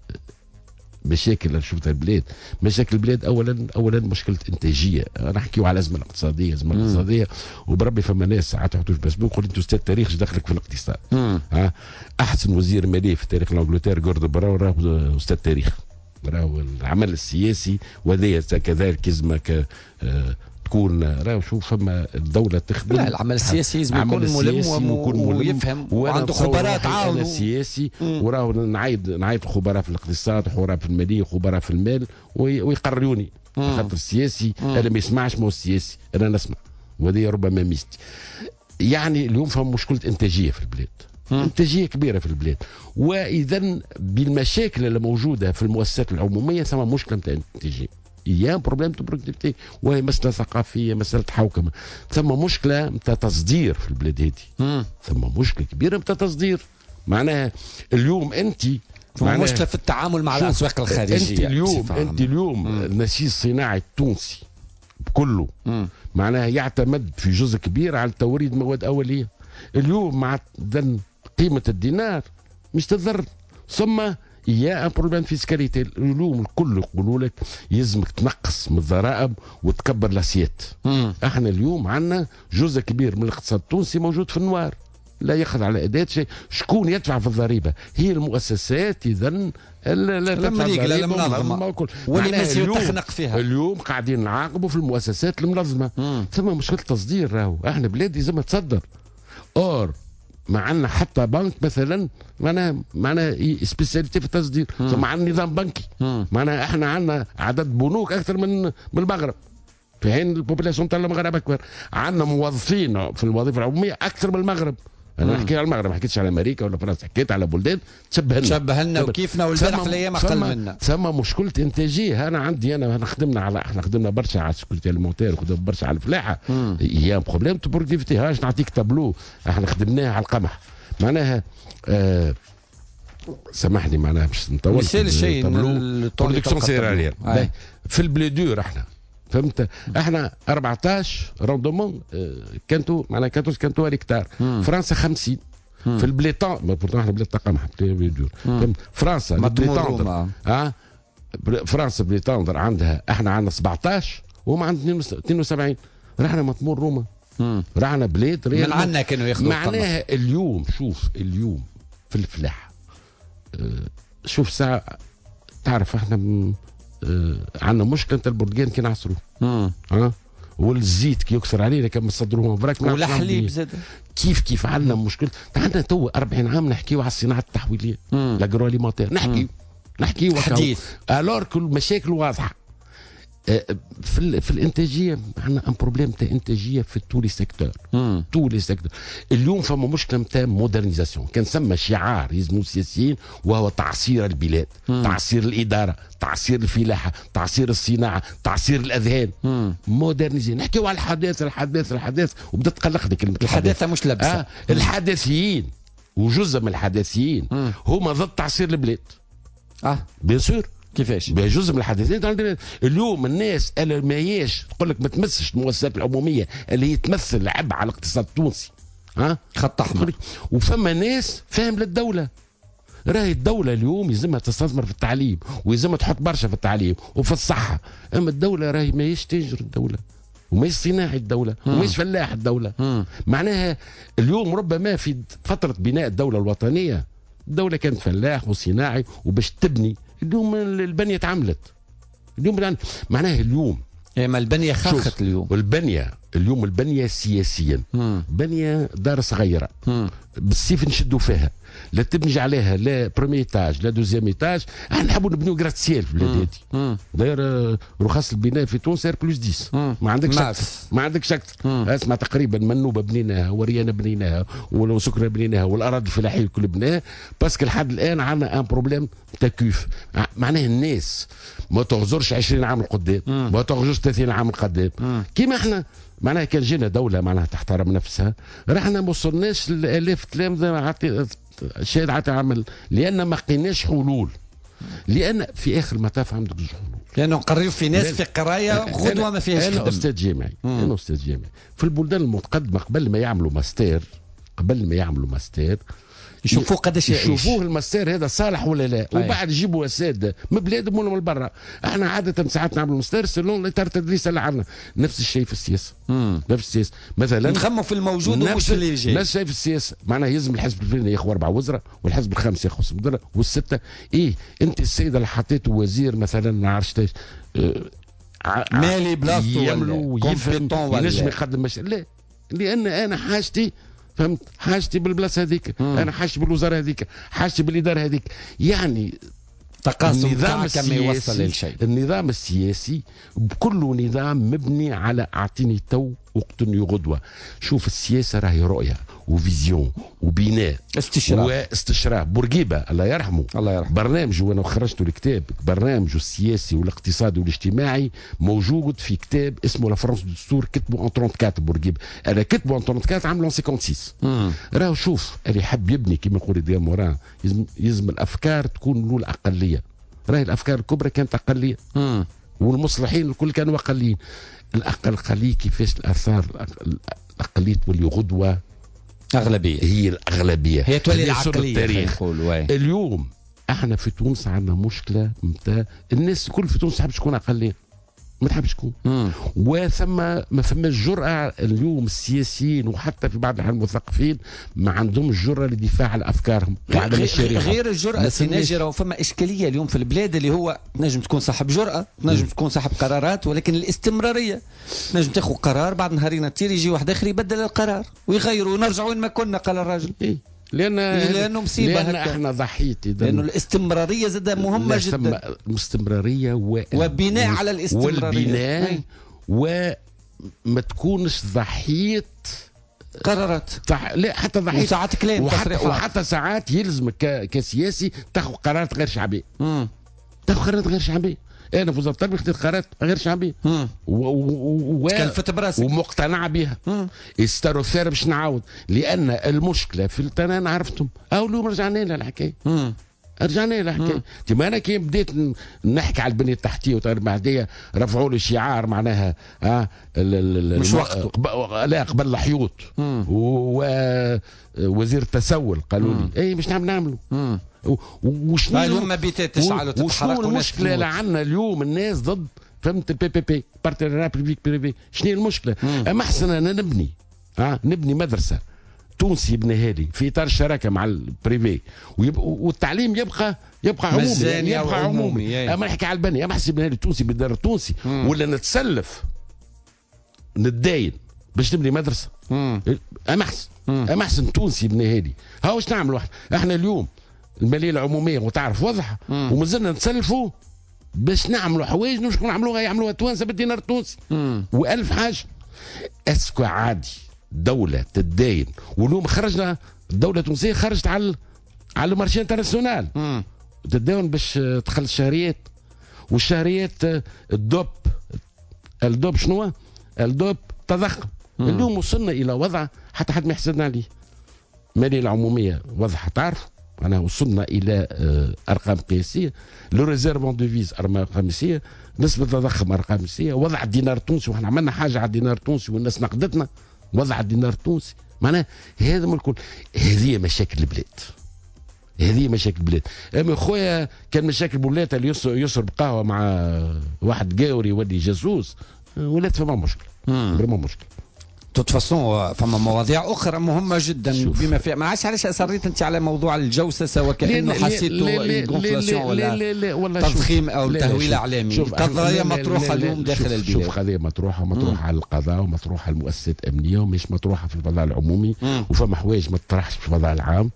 مشاكل اللي شفتها البلاد، مشاكل البلاد اولا مشكله انتاجيه. نحكيو على الازمه الاقتصاديه وبربي فما ناس ساعات يحطوا في فيسبوك يقول انت استاذ تاريخ ايش دخلك في الاقتصاد؟ احسن وزير ماليه في تاريخ انجلترا جوردن براون راه استاذ تاريخ، راهو العمل السياسي وذي كذلك يزمك تكون راهو شوف فما الدولة تخدم. لا العمل السياسي لازم يكون ملم ويفهم وعنده خبراء تعاونوا. السياسي وراهو نعيط خبراء في الاقتصاد، خبراء في المالية، خبراء في المال ويقرروني. خاطر السياسي انا ما يسمعش، ما هو السياسي انا نسمع، وهذه ربما ميزتي. يعني اليوم فما مشكلة انتاجية في البلاد، انتاجيه كبيره في البلاد، واذا بالمشاكل اللي موجوده في المؤسسات العموميه ثم مشكله نتاع انتاجيه. ايام بروبليم تو برودكتيفيتي، وهي مساله ثقافيه، مساله حوكمه. ثم مشكله نتاع تصدير في البلاد هذه، ثم مشكله كبيره نتاع تصدير. معناها اليوم انت مشكله في التعامل مع الاسواق الخارجيه. انت اليوم النسيج الصناعي التونسي كله معناها يعتمد في جزء كبير على توريد مواد اوليه. اليوم مع قيمه الدينار مش تضر، ثم يا ان بروبليم فيسكاليتي. اليوم الكل يقولوا لك يلزمك تنقص من الضرائب وتكبر الاسيات. احنا اليوم عندنا جزء كبير من الاقتصاد التونسي موجود في النوار، لا ياخذ على اداه شيء. شكون يدفع في الضريبه؟ هي المؤسسات. اذا لا تدفع الضريبه واللي تخنق فيها. اليوم قاعدين نعاقبوا في المؤسسات المنظمه. ثم مشكله تصدير. راهو احنا بلاد لازم تصدر. ما عندنا حتى بنك مثلا معناها سبيسياليتي في التصدير. ثم عندنا نظام بنكي. معناها احنا عندنا عدد بنوك اكثر من المغرب، في حين البوبولاسيون تاع المغرب اكبر. عندنا موظفين في الوظيفه العموميه اكثر من المغرب. انا نحكي على المغرب، ما حكيتش على امريكا ولا فرنسا، حكيت على بلدان تشبه لنا وكيفنا، والبارح في الايام اقل منا. ثم مشكله انتاجيه. انا خدمنا برشا على السكيورتي المونتير، وخدمنا برشا على الفلاحه. ايام بروبليم تو برودكتيفيتي. هاش نعطيك تابلو احنا خدمناه على القمح. معناها سامحني معناها باش نطول. مثال شيء برودكسيون سيرالير في البليدور. فهمت؟ احنا 14 روندومون كانتو معناها 14 كانتو هكتار. فرنسا 50 في البليطان. بورتون احنا بلاد قمح فرنسا البليطاندر. فرنسا بليطاندر عندها، احنا عندنا 17 وهم عندنا 72. رحنا مطمور روما. رحنا بلاد من عندنا كانوا ياخذوا. معناها اليوم شوف اليوم في الفلاح شوف ساعه تعرف احنا عندنا مشكله نتاع البرتقال كي نعصروه. والزيت كي يكسر علينا كان نصدروه برك. والحليب زاد كيف عندنا مشكله. عندنا تو 40 عام نحكيو على الصناعه التحويليه، لاغرو اليمونتير. نحكيو حديث. الور كل مشاكل واضحه. في الانتاجيه عندنا ان بروبليم تاع انتاجيه في تولي سيكتور. اليوم فما مشكله تاع مودرنيزاسيون. كان سمى شعار يزمو السياسيين وهو تعصير البلاد، تعصير الاداره، تعصير الفلاحه، تعصير الصناعه، تعصير الاذهان. مودرنيزي. نحكيو على الحداث وبدات تقلقني كلمه الحداثه مش لابسه. الحداثيين وجزء من الحداثيين هما ضد تعصير البلاد. بيان سور. كيفاش؟ بجزء من الحداثيين. اليوم الناس اللي ما هيش تقول لك ما تمسش المؤسسات العموميه اللي هي تمثل عبء على الاقتصاد التونسي. خط احمر. وفما ناس فاهم للدوله. راهي الدوله اليوم يلزمها تستثمر في التعليم، ويلزمها تحط برشا في التعليم وفي الصحه. اما الدوله راهي ما هيش تاجر الدوله، وماهيش صناعي الدوله، وماهيش فلاح الدوله. معناها اليوم ربما في فتره بناء الدوله الوطنيه الدوله كانت فلاح وصناعي وباش تبني. اليوم البنيه تعملت. اليوم معناها اليوم ما البنيه خاخت اليوم. والبنيه اليوم البنيه سياسيا. بنيه دار صغيره بالسيف نشدوا فيها. لا تبني عليها لا برومي ايتاج لا دوزيام ايتاج. احنا نحبوا نبنيو جرات سيال في البلاد هذه. داير رخص البناء في تونس بلوس 10 ما عندكش اكثر، ما عندكش اكثر. اسمع تقريبا منوبه بنيناها وريانه بنيناها وسكره بنيناها والاراضي الفلاحيه الكل بناها، باسكو لحد الان عندنا ان بروبليم تكييف. معناه الناس ما تغزرش 20 عام قدام، ما تغزرش 30 عام قدام كيما احنا. معناها كان جينا دوله معناها تحترم نفسها، راحنا ما وصلناش لالاف تلامذه شهاده عمل، لان ما لقيناش حلول. لان في اخر المطاف عندك حلول، لانه نقريو في ناس في قرايه غدوه ما فيهاش انا استاذ جامعي. انا استاذ جامعي في البلدان المتقدمه قبل ما يعملوا ماستر يشوفوه قداش يعيش، يشوفوه الماستر هذا صالح ولا لا. وبعد يجيبوا اساتذه من بلادهم ولا من برا. احنا عاده ساعات نعملوا ماستر سلون الاطار التدريس اللي عندنا. نفس الشيء في السياسه، نفس السياسه مثلا نخموا في الموجود ومش في اللي جاي. نفس الشيء في السياسه، معناها يلزم الحزب الفلاني ياخذ 4 وزراء والحزب الخامس ياخذ 6 وزراء والسته. انت السيد اللي حطيته وزير مثلا ما عرفتش مالي بلاصتو يعملوا يفهم ينجم يقدم لا، لان انا حاجتي فهمت، حاجتي بالبلاصه هذيك، انا حاجتي بالوزاره هذيك، حاجتي بالاداره هذيك. يعني تقاسم تاعك ما يوصل للشيء. النظام السياسي بكل نظام مبني على اعطيني تو وقتني غدوه. شوف السياسه راهي رؤيه وفيزيون وبناء واستشراف. بورقيبه الله يرحمه برنامجه، وانا خرجت الكتاب، برنامجه السياسي والاقتصادي والاجتماعي موجود في كتاب اسمه لا فرنسا دستور، كتبه ان 34. بورقيبه انا كتبه ان 34 عامله 56. راهو شوف اللي يحب يبني كما يقول ديال موران يلزم الافكار تكون له الاقليه. راهي الافكار الكبرى كانت اقليه والمصلحين الكل كانوا اقليين. الاقليه كيفاش الاثار الاقليه تولي غدوه اغلبيه، هي الاغلبيه، هي تولي العقليه. اليوم احنا في تونس عندنا مشكله نتاع الناس الكل في تونس تحب تكون اقليه، ما تحبش تكون. وثم ما فماش جرأة اليوم السياسيين وحتى في بعض الأحيان المثقفين ما عندهم الجرأة للدفاع عن أفكارهم وعلى مشاريعهم. غير الجرأة سيناجرة، وفما إشكالية اليوم في البلاد اللي هو نجم تكون صاحب جرأة، نجم تكون صاحب قرارات، ولكن الاستمرارية نجم تاخذ قرار بعد نهارين تير يجي واحد آخر يبدل القرار ويغيروا ونرجعوا وين ما كنا. قال الراجل لأنه مصيبة، لأن احنا ضحيتي، لأنه الاستمرارية زادة مهمة جدا. الاستمرارية وبناء على الاستمرارية وما تكونش ضحية قرارات. لا حتى ضحية وساعات كلام وحتى ساعات يلزمك كسياسي تاخذ قرارات غير شعبية. تاخذ قرارات غير شعبية. انا في وزاره التربيه خديت قرارات غير شعبيه كلفت براسك ومقتنع بها. يستروا الثار باش نعاود، لان المشكله في التنان عرفتهم. اليوم رجعنا لها الحكايه، رجعنا لها الحكايه. تما انا كي بديت نحكي على البنيه التحتيه والتنميه المعديه رفعوا لي شعار معناها مش وقته. لا قبل الحيوط ووزير التسول قالوا لي اي باش نعملوا. وشنو ما بيتات تشعل وتتحرك. المشكله اللي عندنا اليوم الناس ضد فهمت بي بارتنيريا بيبليك بريفي. شنو المشكله؟ اما احسن انا نبني مدرسه تونسي يبنيها لي في اطار الشراكه مع البريفي والتعليم يبقى عمومي. اما نحكي على البني اما احسن يبنيها لي تونسي بالدار التونسي ولا نتسلف نتداين باش نبني مدرسه. اما احسن تونسي يبنيها لي. ها واش نعملوا احنا اليوم الماليه العموميه وتعرف وضعها ومازلنا نتسلفوا باش نعملوا حوايج مش نعملوها يعملوها توانسه بالدينار التونسي و1000 حاجه. اسكو عادي دوله تداين؟ واليوم خرجنا الدوله التونسيه خرجت على المارشي انترناسيونال تداين باش تخلص الشهريات، والشهريات الدوب شنو؟ الدوب تضخم. اليوم وصلنا الى وضع حتى حد ما يحسدنا عليه. الماليه العموميه وضعها تعرف، أنا وصلنا إلى أرقام قياسية. لو ريزيرف اون ديفيز أرقام قياسية، نسبة التضخم أرقام قياسية، وضع الدينار التونسي وإحنا عملنا حاجة على الدينار التونسي والناس نقدتنا وضع الدينار التونسي. معناه هذا من الكل. هذه مشاكل البلاد. أما خويا كان مشاكل بولات اللي يشرب قهوة مع واحد قاوري يولي جاسوس ولات فما مشكلة. بريمون مشكلة. تفصلوا فما مواضيع اخرى مهمه جدا بما فيها. ما عادش علاش اصريت انت على موضوع الجوسسه وكانه حسيته كونفلاسيون ولا تضخيم او تهويل اعلامي. قضايا مطروحه اليوم داخل البلاد. شوف قضيه مطروحه على القضاء ومطروحه على المؤسسات الامنيه ومش مطروحه في الفضاء العمومي وفما حوايج ما تطرحش في الفضاء العام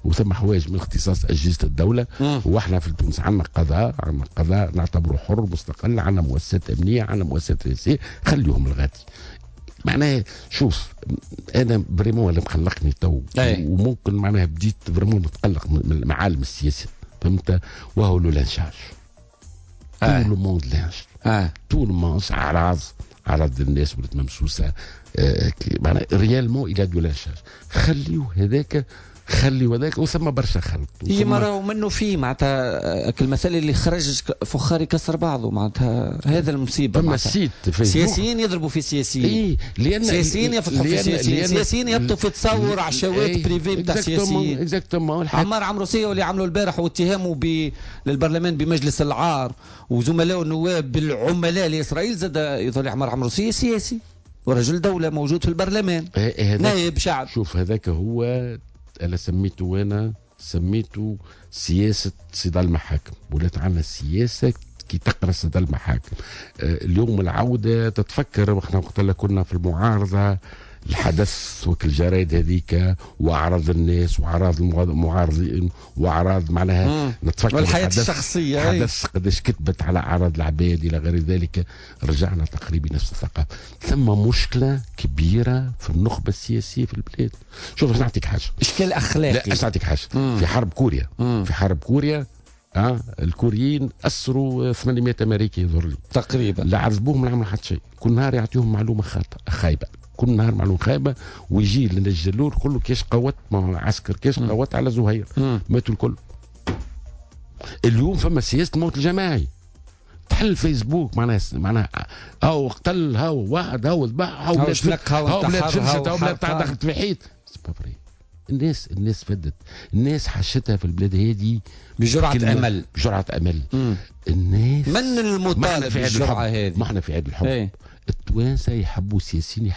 وثم حوايج من اختصاص اجهزه الدوله. واحنا في تونس عندنا قضاء نعتبره حر مستقل، عندنا مؤسسات امنيه، عندنا مؤسسات سياسيه، خليهم الغادي. معناها شوف انا بريمون اللي مقلقني تو، وممكن معناها بديت بريمون نتقلق من المعالم السياسيه، فهمت؟ وهو لو لانشاج. تو لو موند لانش، تو لو موند اعراض الناس ولات ممسوسه، معناها ريالمون الى دو لانشاج. خليو هذاك وثم برشا خلط. هي مرة منه في معناتها المثل اللي خرج فخار يكسر بعضه، معناتها هذا المصيبه. فما سيت سياسيين يضربوا في سياسيين، سياسيين يفتحوا في سياسيين، سياسيين يبطوا في تصور عشوات بريفي بتاع سياسيين. اكزاكتومون. عمار عمروسيه واللي عملوا البارح واتهاموا للبرلمان بمجلس العار وزملاء النواب بالعملاء لاسرائيل، زاد يظل عمار عمروسيه سياسي ورجل دوله موجود في البرلمان، نائب شعب. شوف هذاك هو أنا سميته سياسة صدى المحاكم، ولات عندنا سياسة كي تقرا صدى المحاكم. اليوم العودة تتفكر واحنا وقت اللي كنا في المعارضة الحدث وكل الجرايد هذيك واعراض الناس واعراض المعارضين واعراض معناها نتفكر والحياه الشخصيه حدث قداش كتبت على اعراض العباد الى غير ذلك. رجعنا تقريبا نفس الثقافه. ثم مشكله كبيره في النخبه السياسيه في البلاد. شوف باش نعطيك حاجه، اشكال اخلاقي. لا باش نعطيك حاجه. في حرب كوريا الكوريين اسروا 800 امريكي يظهر لي تقريبا، لا عذبوهم لا عملوا حتى شيء. كل نهار يعطيهم معلومه خايبه، كل نهار معلومه خايبه، ويجي لنا الجلول يقول له كاش قوت عسكر كاش قوت على زهير، ماتوا الكل. اليوم فما سياسه الموت الجماعي. تحل فيسبوك معناها هاو قتل هاو واحد هاو ذبح هاو بلاد فشت هاو بلاد تاع دخلت في حيط. الناس فدت، الناس حشتها في البلاد هذه بجرعه امل. الناس من المطالب بالجرعه هذه؟ ما احنا في عيد الحب. التوانسه يحبوا السياسيين،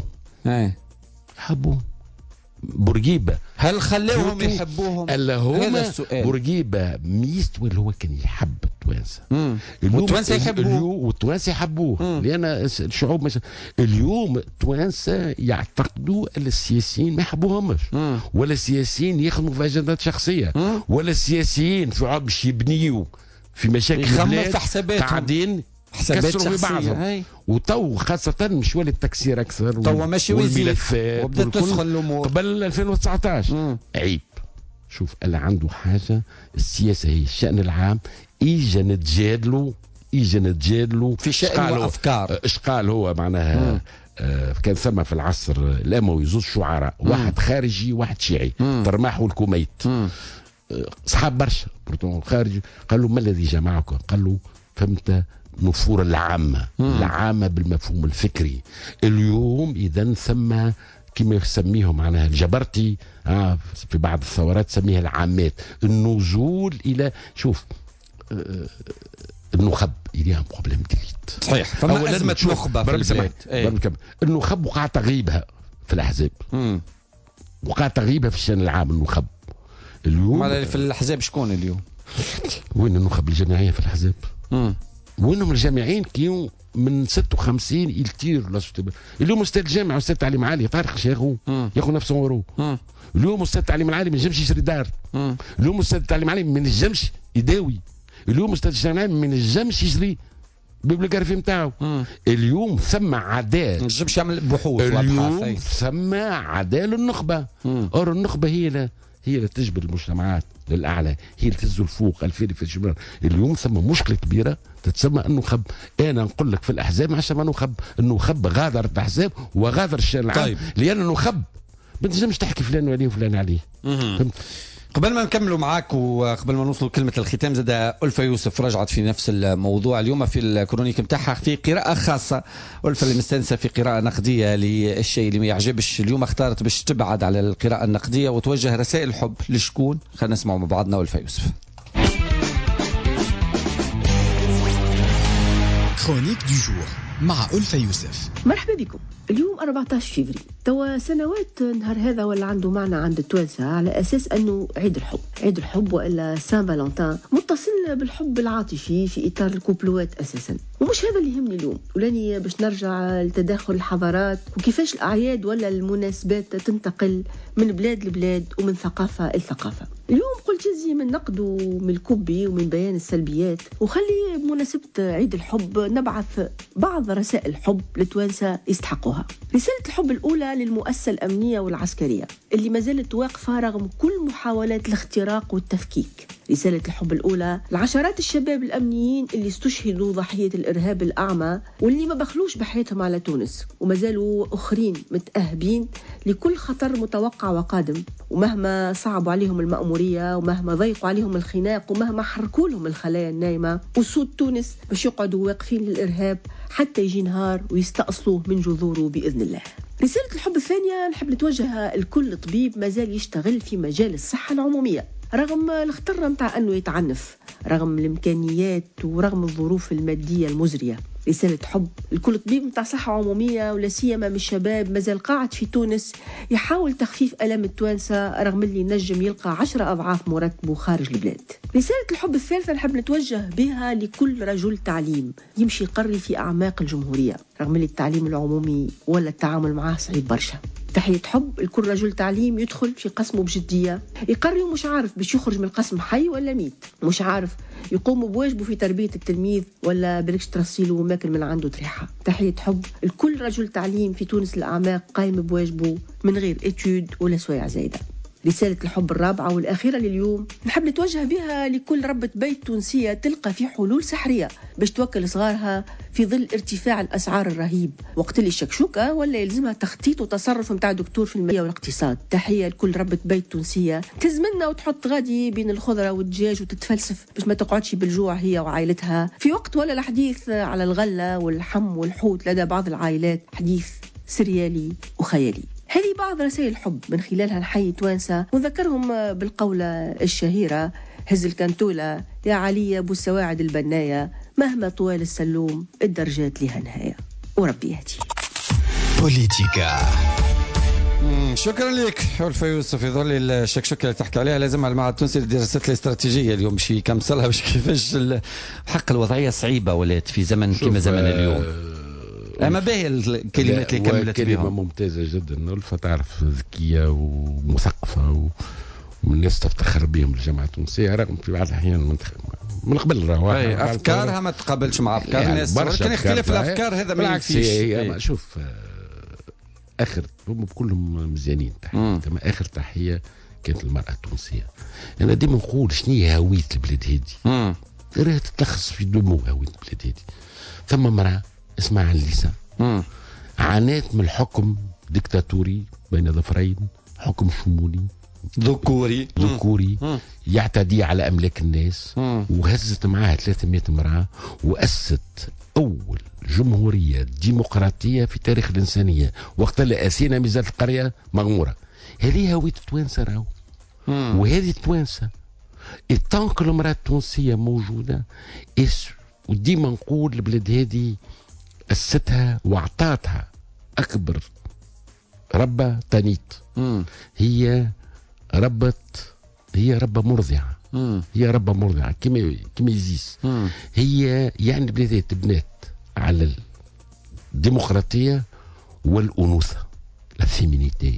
يحبوهم. بورقيبه هل خلاهم يحبوهم؟ الا هما بورقيبه ميست ولا هو كان يحب التوانسه. والتوانسه يحبوه والتوانسه يحبوه لان الشعوب مش. اليوم التوانسه يعتقدوا ان السياسيين ما يحبوهمش، ولا السياسيين يخدموا في اجندات شخصيه، ولا السياسيين في عقب باش يبنيوا في مشاكل البلاد في حساباتهم، قاعدين كسروا في بعضهم. وتو خاصة مش ولد التكسير أكثر، تو ماشي والملفات وبدأت تدخل الأمور قبل 2019. عيب. شوف اللي عنده حاجة، السياسة هي الشأن العام. إيجا نتجادلوا في شأن وأفكار. إيش قال هو معناها كان ثم في العصر الأموي زوج شعراء، واحد خارجي واحد شيعي، ترماح والكوميت، صحاب برشا خارجي. قالوا ما الذي جمعكم؟ قالوا فهمت نفور العامة بالمفهوم الفكري. اليوم إذا ثم كما يسميهم معناها الجبرتي في بعض الثورات سميها العامات، النزول إلى شوف النخب إليها بروبليم جديد. صحيح، فما أزمة نخبة في البلاد. النخب وقع تغيبها في الأحزاب، وقع تغيبها في الشأن العام. النخب اليوم في الأحزاب شكون اليوم؟ وين النخب الجماعية في الأحزاب؟ وينهم الجامعين كيو من 56 يلتير اليوم استاذ الجامعه واستاذ التعليم العالي طارق شيخو ياخذ نفسه ورو. اليوم استاذ التعليم العالي ما ينجمش يشري دار. اليوم استاذ التعليم العالي ما ينجمش يداوي. اليوم استاذ التعليم العالي ما ينجمش يشري بيبليكارفي نتاعو. اليوم ثم عداء، ما ينجمش يعمل بحوث اليوم ثم عداء للنخبه. اور النخبه هي اللي تجبر المجتمعات للاعلى، هي اللي تهز الفوق 2000 في الشمال. اليوم ثم مشكله كبيره تتسمى النخب. انا نقول لك في الاحزاب ما عادش النخب غادر الاحزاب وغادر الشان العام، لان النخب ما تنجمش تحكي فلان عليه وفلان عليه. قبل ما نكملوا معاك وقبل ما نوصلوا كلمة الختام، زاد ألفة يوسف رجعت في نفس الموضوع اليوم في الكرونيك متاعها في قراءة خاصة. ألفة اللي مستنسة في قراءة نقدية للشيء اللي ما يعجبش، اليوم اختارت باش تبعد على القراءة النقدية وتوجه رسائل حب لشكون. خلينا نسمعوا مع بعضنا ألفة يوسف. كرونيك دو جور مع ألفة يوسف. مرحبا بكم. اليوم 14 فيفري، توا سنوات نهار هذا ولا عنده معنى عند التوانسة على أساس أنه عيد الحب وإلا سان فالنتين، متصل بالحب العاطفي في إطار الكوبلوات أساسا. ومش هذا اللي يهمني اليوم، ولاني باش نرجع لتداخل الحضارات وكيفاش الأعياد ولا المناسبات تنتقل من بلاد لبلاد ومن ثقافة لثقافة. اليوم قلت يزي من نقد ومن الكبي ومن بيان السلبيات، وخلي بمناسبة عيد الحب نبعث بعض رسائل الحب لتوانسة يستحقوها. رسالة الحب الأولى للمؤسسة الأمنية والعسكرية اللي ما زالت واقفة رغم كل محاولات الاختراق والتفكيك. رسالة الحب الأولى لعشرات الشباب الأمنيين اللي استشهدوا ضحية الإرهاب الأعمى واللي ما بخلوش بحياتهم على تونس، وما زالوا أخرين متأهبين لكل خطر متوقع وقادم، ومهما صعبوا عليهم المأمورية ومهما ضيقوا عليهم الخناق ومهما حركوا لهم الخلايا النايمة وسود تونس باش يقعدوا واقفين للإرهاب حتى يجي نهار ويستأصلوه من جذوره بإذن الله. رسالة الحب الثانية نحب نتوجهها لكل طبيب ما زال يشتغل في مجال الصحة العمومية رغم الخطر متاع أنه يتعنف، رغم الإمكانيات ورغم الظروف المادية المزرية. رسالة حب لكل طبيب متاع صحة عمومية ولا سيما من الشباب مازال قاعد في تونس يحاول تخفيف ألم التوانسة رغم اللي نجم يلقى 10 أضعاف مرتبه خارج البلاد. رسالة الحب الثالثة نحب نتوجه بها لكل رجل تعليم يمشي يقري في أعماق الجمهورية رغم اللي التعليم العمومي ولا التعامل معاه صعيب برشا. تحية حب لكل رجل تعليم يدخل في قسمه بجدية يقري ومش عارف باش يخرج من القسم حي ولا ميت، مش عارف يقوم بواجبه في تربية التلميذ ولا بالكش ترسيله وماكل من عنده تريحة. تحية حب لكل رجل تعليم في تونس الأعماق قايم بواجبه من غير إتيود ولا سوايع زايدة. رسالة الحب الرابعة والأخيرة لليوم نحب نتوجه بها لكل ربة بيت تونسية تلقى في حلول سحرية باش توكل صغارها في ظل ارتفاع الأسعار الرهيب وقت اللي الشكشوكة ولا يلزمها تخطيط وتصرف متاع دكتور في المالية والاقتصاد. تحية لكل ربة بيت تونسية تزمنا وتحط غادي بين الخضرة والدجاج وتتفلسف باش ما تقعدش بالجوع هي وعائلتها في وقت ولا الحديث على الغلة والحم والحوت لدى بعض العائلات حديث سريالي وخيالي. هذه بعض رسائل الحب من خلالها نحيي توانسة ونذكرهم بالقولة الشهيرة هز الكنتولة يا علي أبو السواعد البناية مهما طوال السلوم الدرجات لها نهاية وربي يهدي. بوليتيكا. شكرا لك حلفة يوسف. في ظل الشكشكة اللي تحكي عليها لازم المعهد التونسي للدراسات الاستراتيجية اليوم باش يكمسلها باش كيفاش حق الوضعية صعيبة ولات في زمن كما زمن اليوم. أما باهي الكلمات اللي كملت بهم كلمة ممتازة جدا. ألفة تعرف ذكية ومثقفة ومن الناس تفتخر بهم الجامعة التونسية رغم في بعض الأحيان من قبل أفكارها ما تقابلش مع أفكار الناس ولكن اختلاف الأفكار هذا ما ينفيش. شوف آخر هم كلهم مزيانين تحية. آخر تحية كانت المرأة التونسية. أنا ديما نقول شنو هي هوية البلاد هذه راهي تتلخص في دمو هوية البلاد هذه. ثم مرأة اسمها الليسا عانت من الحكم ديكتاتوري بين ظفرين، حكم شمولي ذكوري يعتدي على أملاك الناس وهزت معها 300 امرأة وأسست أول جمهورية ديمقراطية في تاريخ الإنسانية وقت اللي أسينا ميزات القرية مغمورة. هذه هوية التوانسة راهو وهذه التوانسة الطنق المرأة التونسية موجودة. وديما نقول البلاد هذه أستها وأعطاتها أكبر ربة تانيت. هي ربة مرضعة. هي ربة مرضعة كما يزيس. هي يعني البلاد هذه تبنات على الديمقراطية والأنوثة الفيمينيتي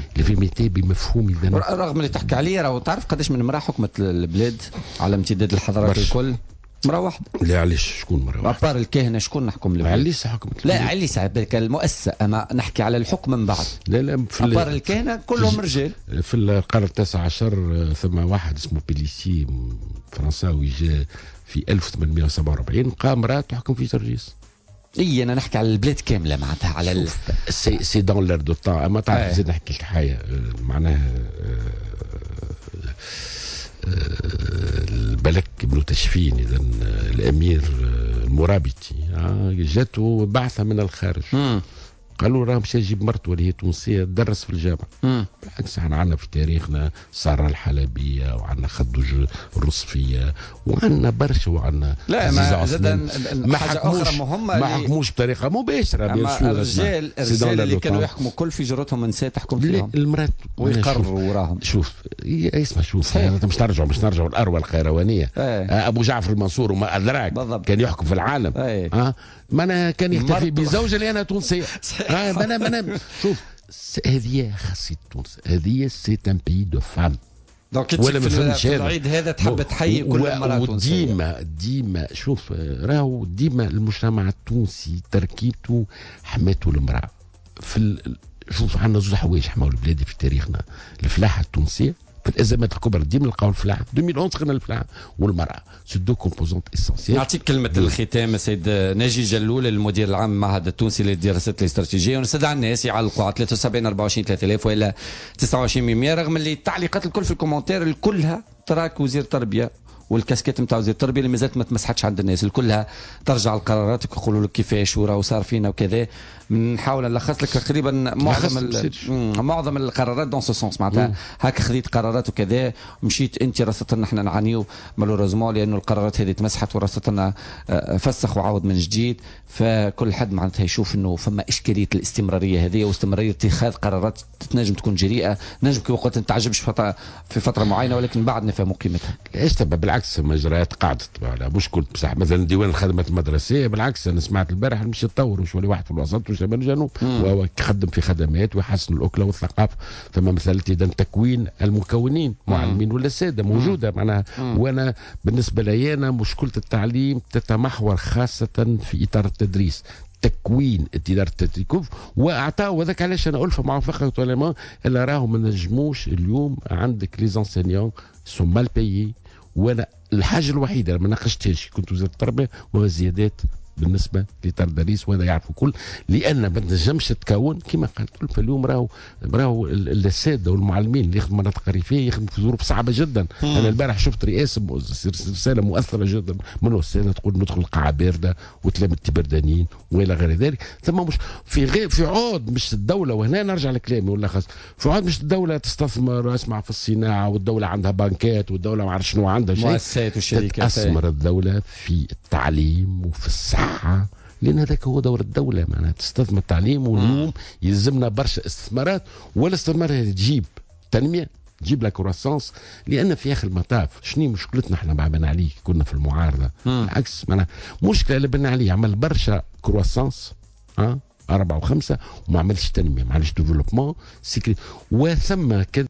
بمفهوم رغم اللي تحكي عليه راهو تعرف قداش من امرأة حكمت البلاد على امتداد الحضارات الكل. مرة واحدة. لا علاش شكون مرة واحدة؟ أبار الكهنة شكون نحكم البلاد؟ عليس حكمت. لا عليس المؤسسة أما نحكي على الحكم من بعد. لا أبار الكهنة كلهم رجال. في القرن 19 ثم واحد اسمه بيليسي فرنساوي جاء في 1847 قام امرأة تحكم في ترجيس. اي انا نحكي على البلاد كامله معناتها على سي دون لير دو طون. اما تعرف زيد نحكي لك حاجه معناها البلك ابن تشفين اذا الامير المرابطي جاته بعثه من الخارج قالوا راه مشى يجيب مرته اللي هي تونسيه تدرس في الجامعه. بالعكس احنا عندنا في تاريخنا ساره الحلبيه وعندنا خدوج الرصفيه وعندنا برشا وعندنا لا ما زاد حاجه اخرى مهمه ما حكموش بطريقه مباشره بيان سور. الرجال اللي كانوا يحكموا كل في جرتهم نساء تحكم فيهم المرات ويقرروا وراهم. شوف اسمع شوف انت مش نرجعوا الاروى الخيروانيه. ابو جعفر المنصور وما ادراك كان يحكم في العالم. ما انا كان يكتفي بزوجه اللي انا تونسيه. انا شوف هذه خاصيه تونس، هذه سي ان بي دو فام. دونك في العيد هذا تحب تحيي كل امراه تونسيه. ديما شوف راهو ديما المجتمع التونسي تركيبته حماته المراه. شوف عندنا زوج حوايج حماو البلاد في تاريخنا، الفلاحه التونسيه في الازمات الكبرى ديما نلقاو الفلاحه. 2011 خدنا الفلاحه والمراه، سو دو كومبوزونت اسونسيال. نعطيك كلمه الختام السيد ناجي جلول المدير العام المعهد التونسي للدراسات الاستراتيجيه، ونستدعي الناس يعلقوا على 73 24 3000 ولا 29 رغم اللي التعليقات الكل في الكومنتير كلها تراك وزير التربيه والكاسكيت نتاع وزير التربيه اللي مازالت ما تمسحتش عند الناس كلها ترجع القرارات ويقولوا لك كيفاش وراه صار فينا وكذا. نحاول نلخص لك تقريبا معظم القرارات دون سو سونس معناتها هكا خذيت قرارات وكذا مشيت انت رصدنا احنا نعانيو مالوريزمون لانه القرارات هذه تمسحت ورصدنا فسخ وعاود من جديد. فكل حد معناتها يشوف انه فما اشكاليه الاستمراريه هذه واستمراريه اتخاذ قرارات تنجم تكون جريئه نجم كي وقت ما تعجبش في فتره معينه ولكن بعد نفهموا قيمتها. ايش بالعكس مجريات قاعدة على مشكل بصح مثلا ديوان الخدمات المدرسيه بالعكس انا سمعت البارح مش يتطور وش ولي واحد في الوسط وشمال الجنوب وهو يخدم في خدمات ويحسن الاكله والثقافه. ثم مثلا اذا تكوين المكونين معلمين ولا ساده موجوده معناها. وانا بالنسبه لي انا مشكله التعليم تتمحور خاصه في اطار التدريس، تكوين اداره التكوين واعطاء. وذاك علاش انا الفه مع فقه العلماء اللي راهو ما نجموش اليوم عندك لي زانسينيون سو مال بايي. وانا الحاجه الوحيده ما ناقشتهاش كنت وزير التربيه وهو الزيادات بالنسبه للتدريس وهذا يعرفوا الكل لان ما تنجمش تكون كما قلت اليوم راهو الساده والمعلمين اللي يخدموا مناطق ريفيه يخدموا في ظروف صعبه جدا. انا البارح شفت رساله مؤثره جدا من الساده تقول ندخل القاعه بارده وتلامذة بردانين والى غير ذلك. ثم مش في عود مش الدوله وهنا نرجع لكلامي ولا خاص في عود مش الدوله تستثمر اسمع في الصناعه والدوله عندها بنكات والدوله ما عرف شنو عندها شيء مؤسسات وشركات تستثمر الدوله في التعليم وفي الصحه لان هذاك هو دور الدوله معناها تستثمر التعليم. واليوم يلزمنا برشا استثمارات والاستثمار هذه تجيب تنميه تجيب لا كرواسونس. لان في اخر المطاف شنو مشكلتنا احنا مع بن علي كنا في المعارضه بالعكس معناها مشكله اللي بن علي عمل برشا كرواسونس 4 و5 وما عملش تنميه ما عملش ديفلوبمون وثم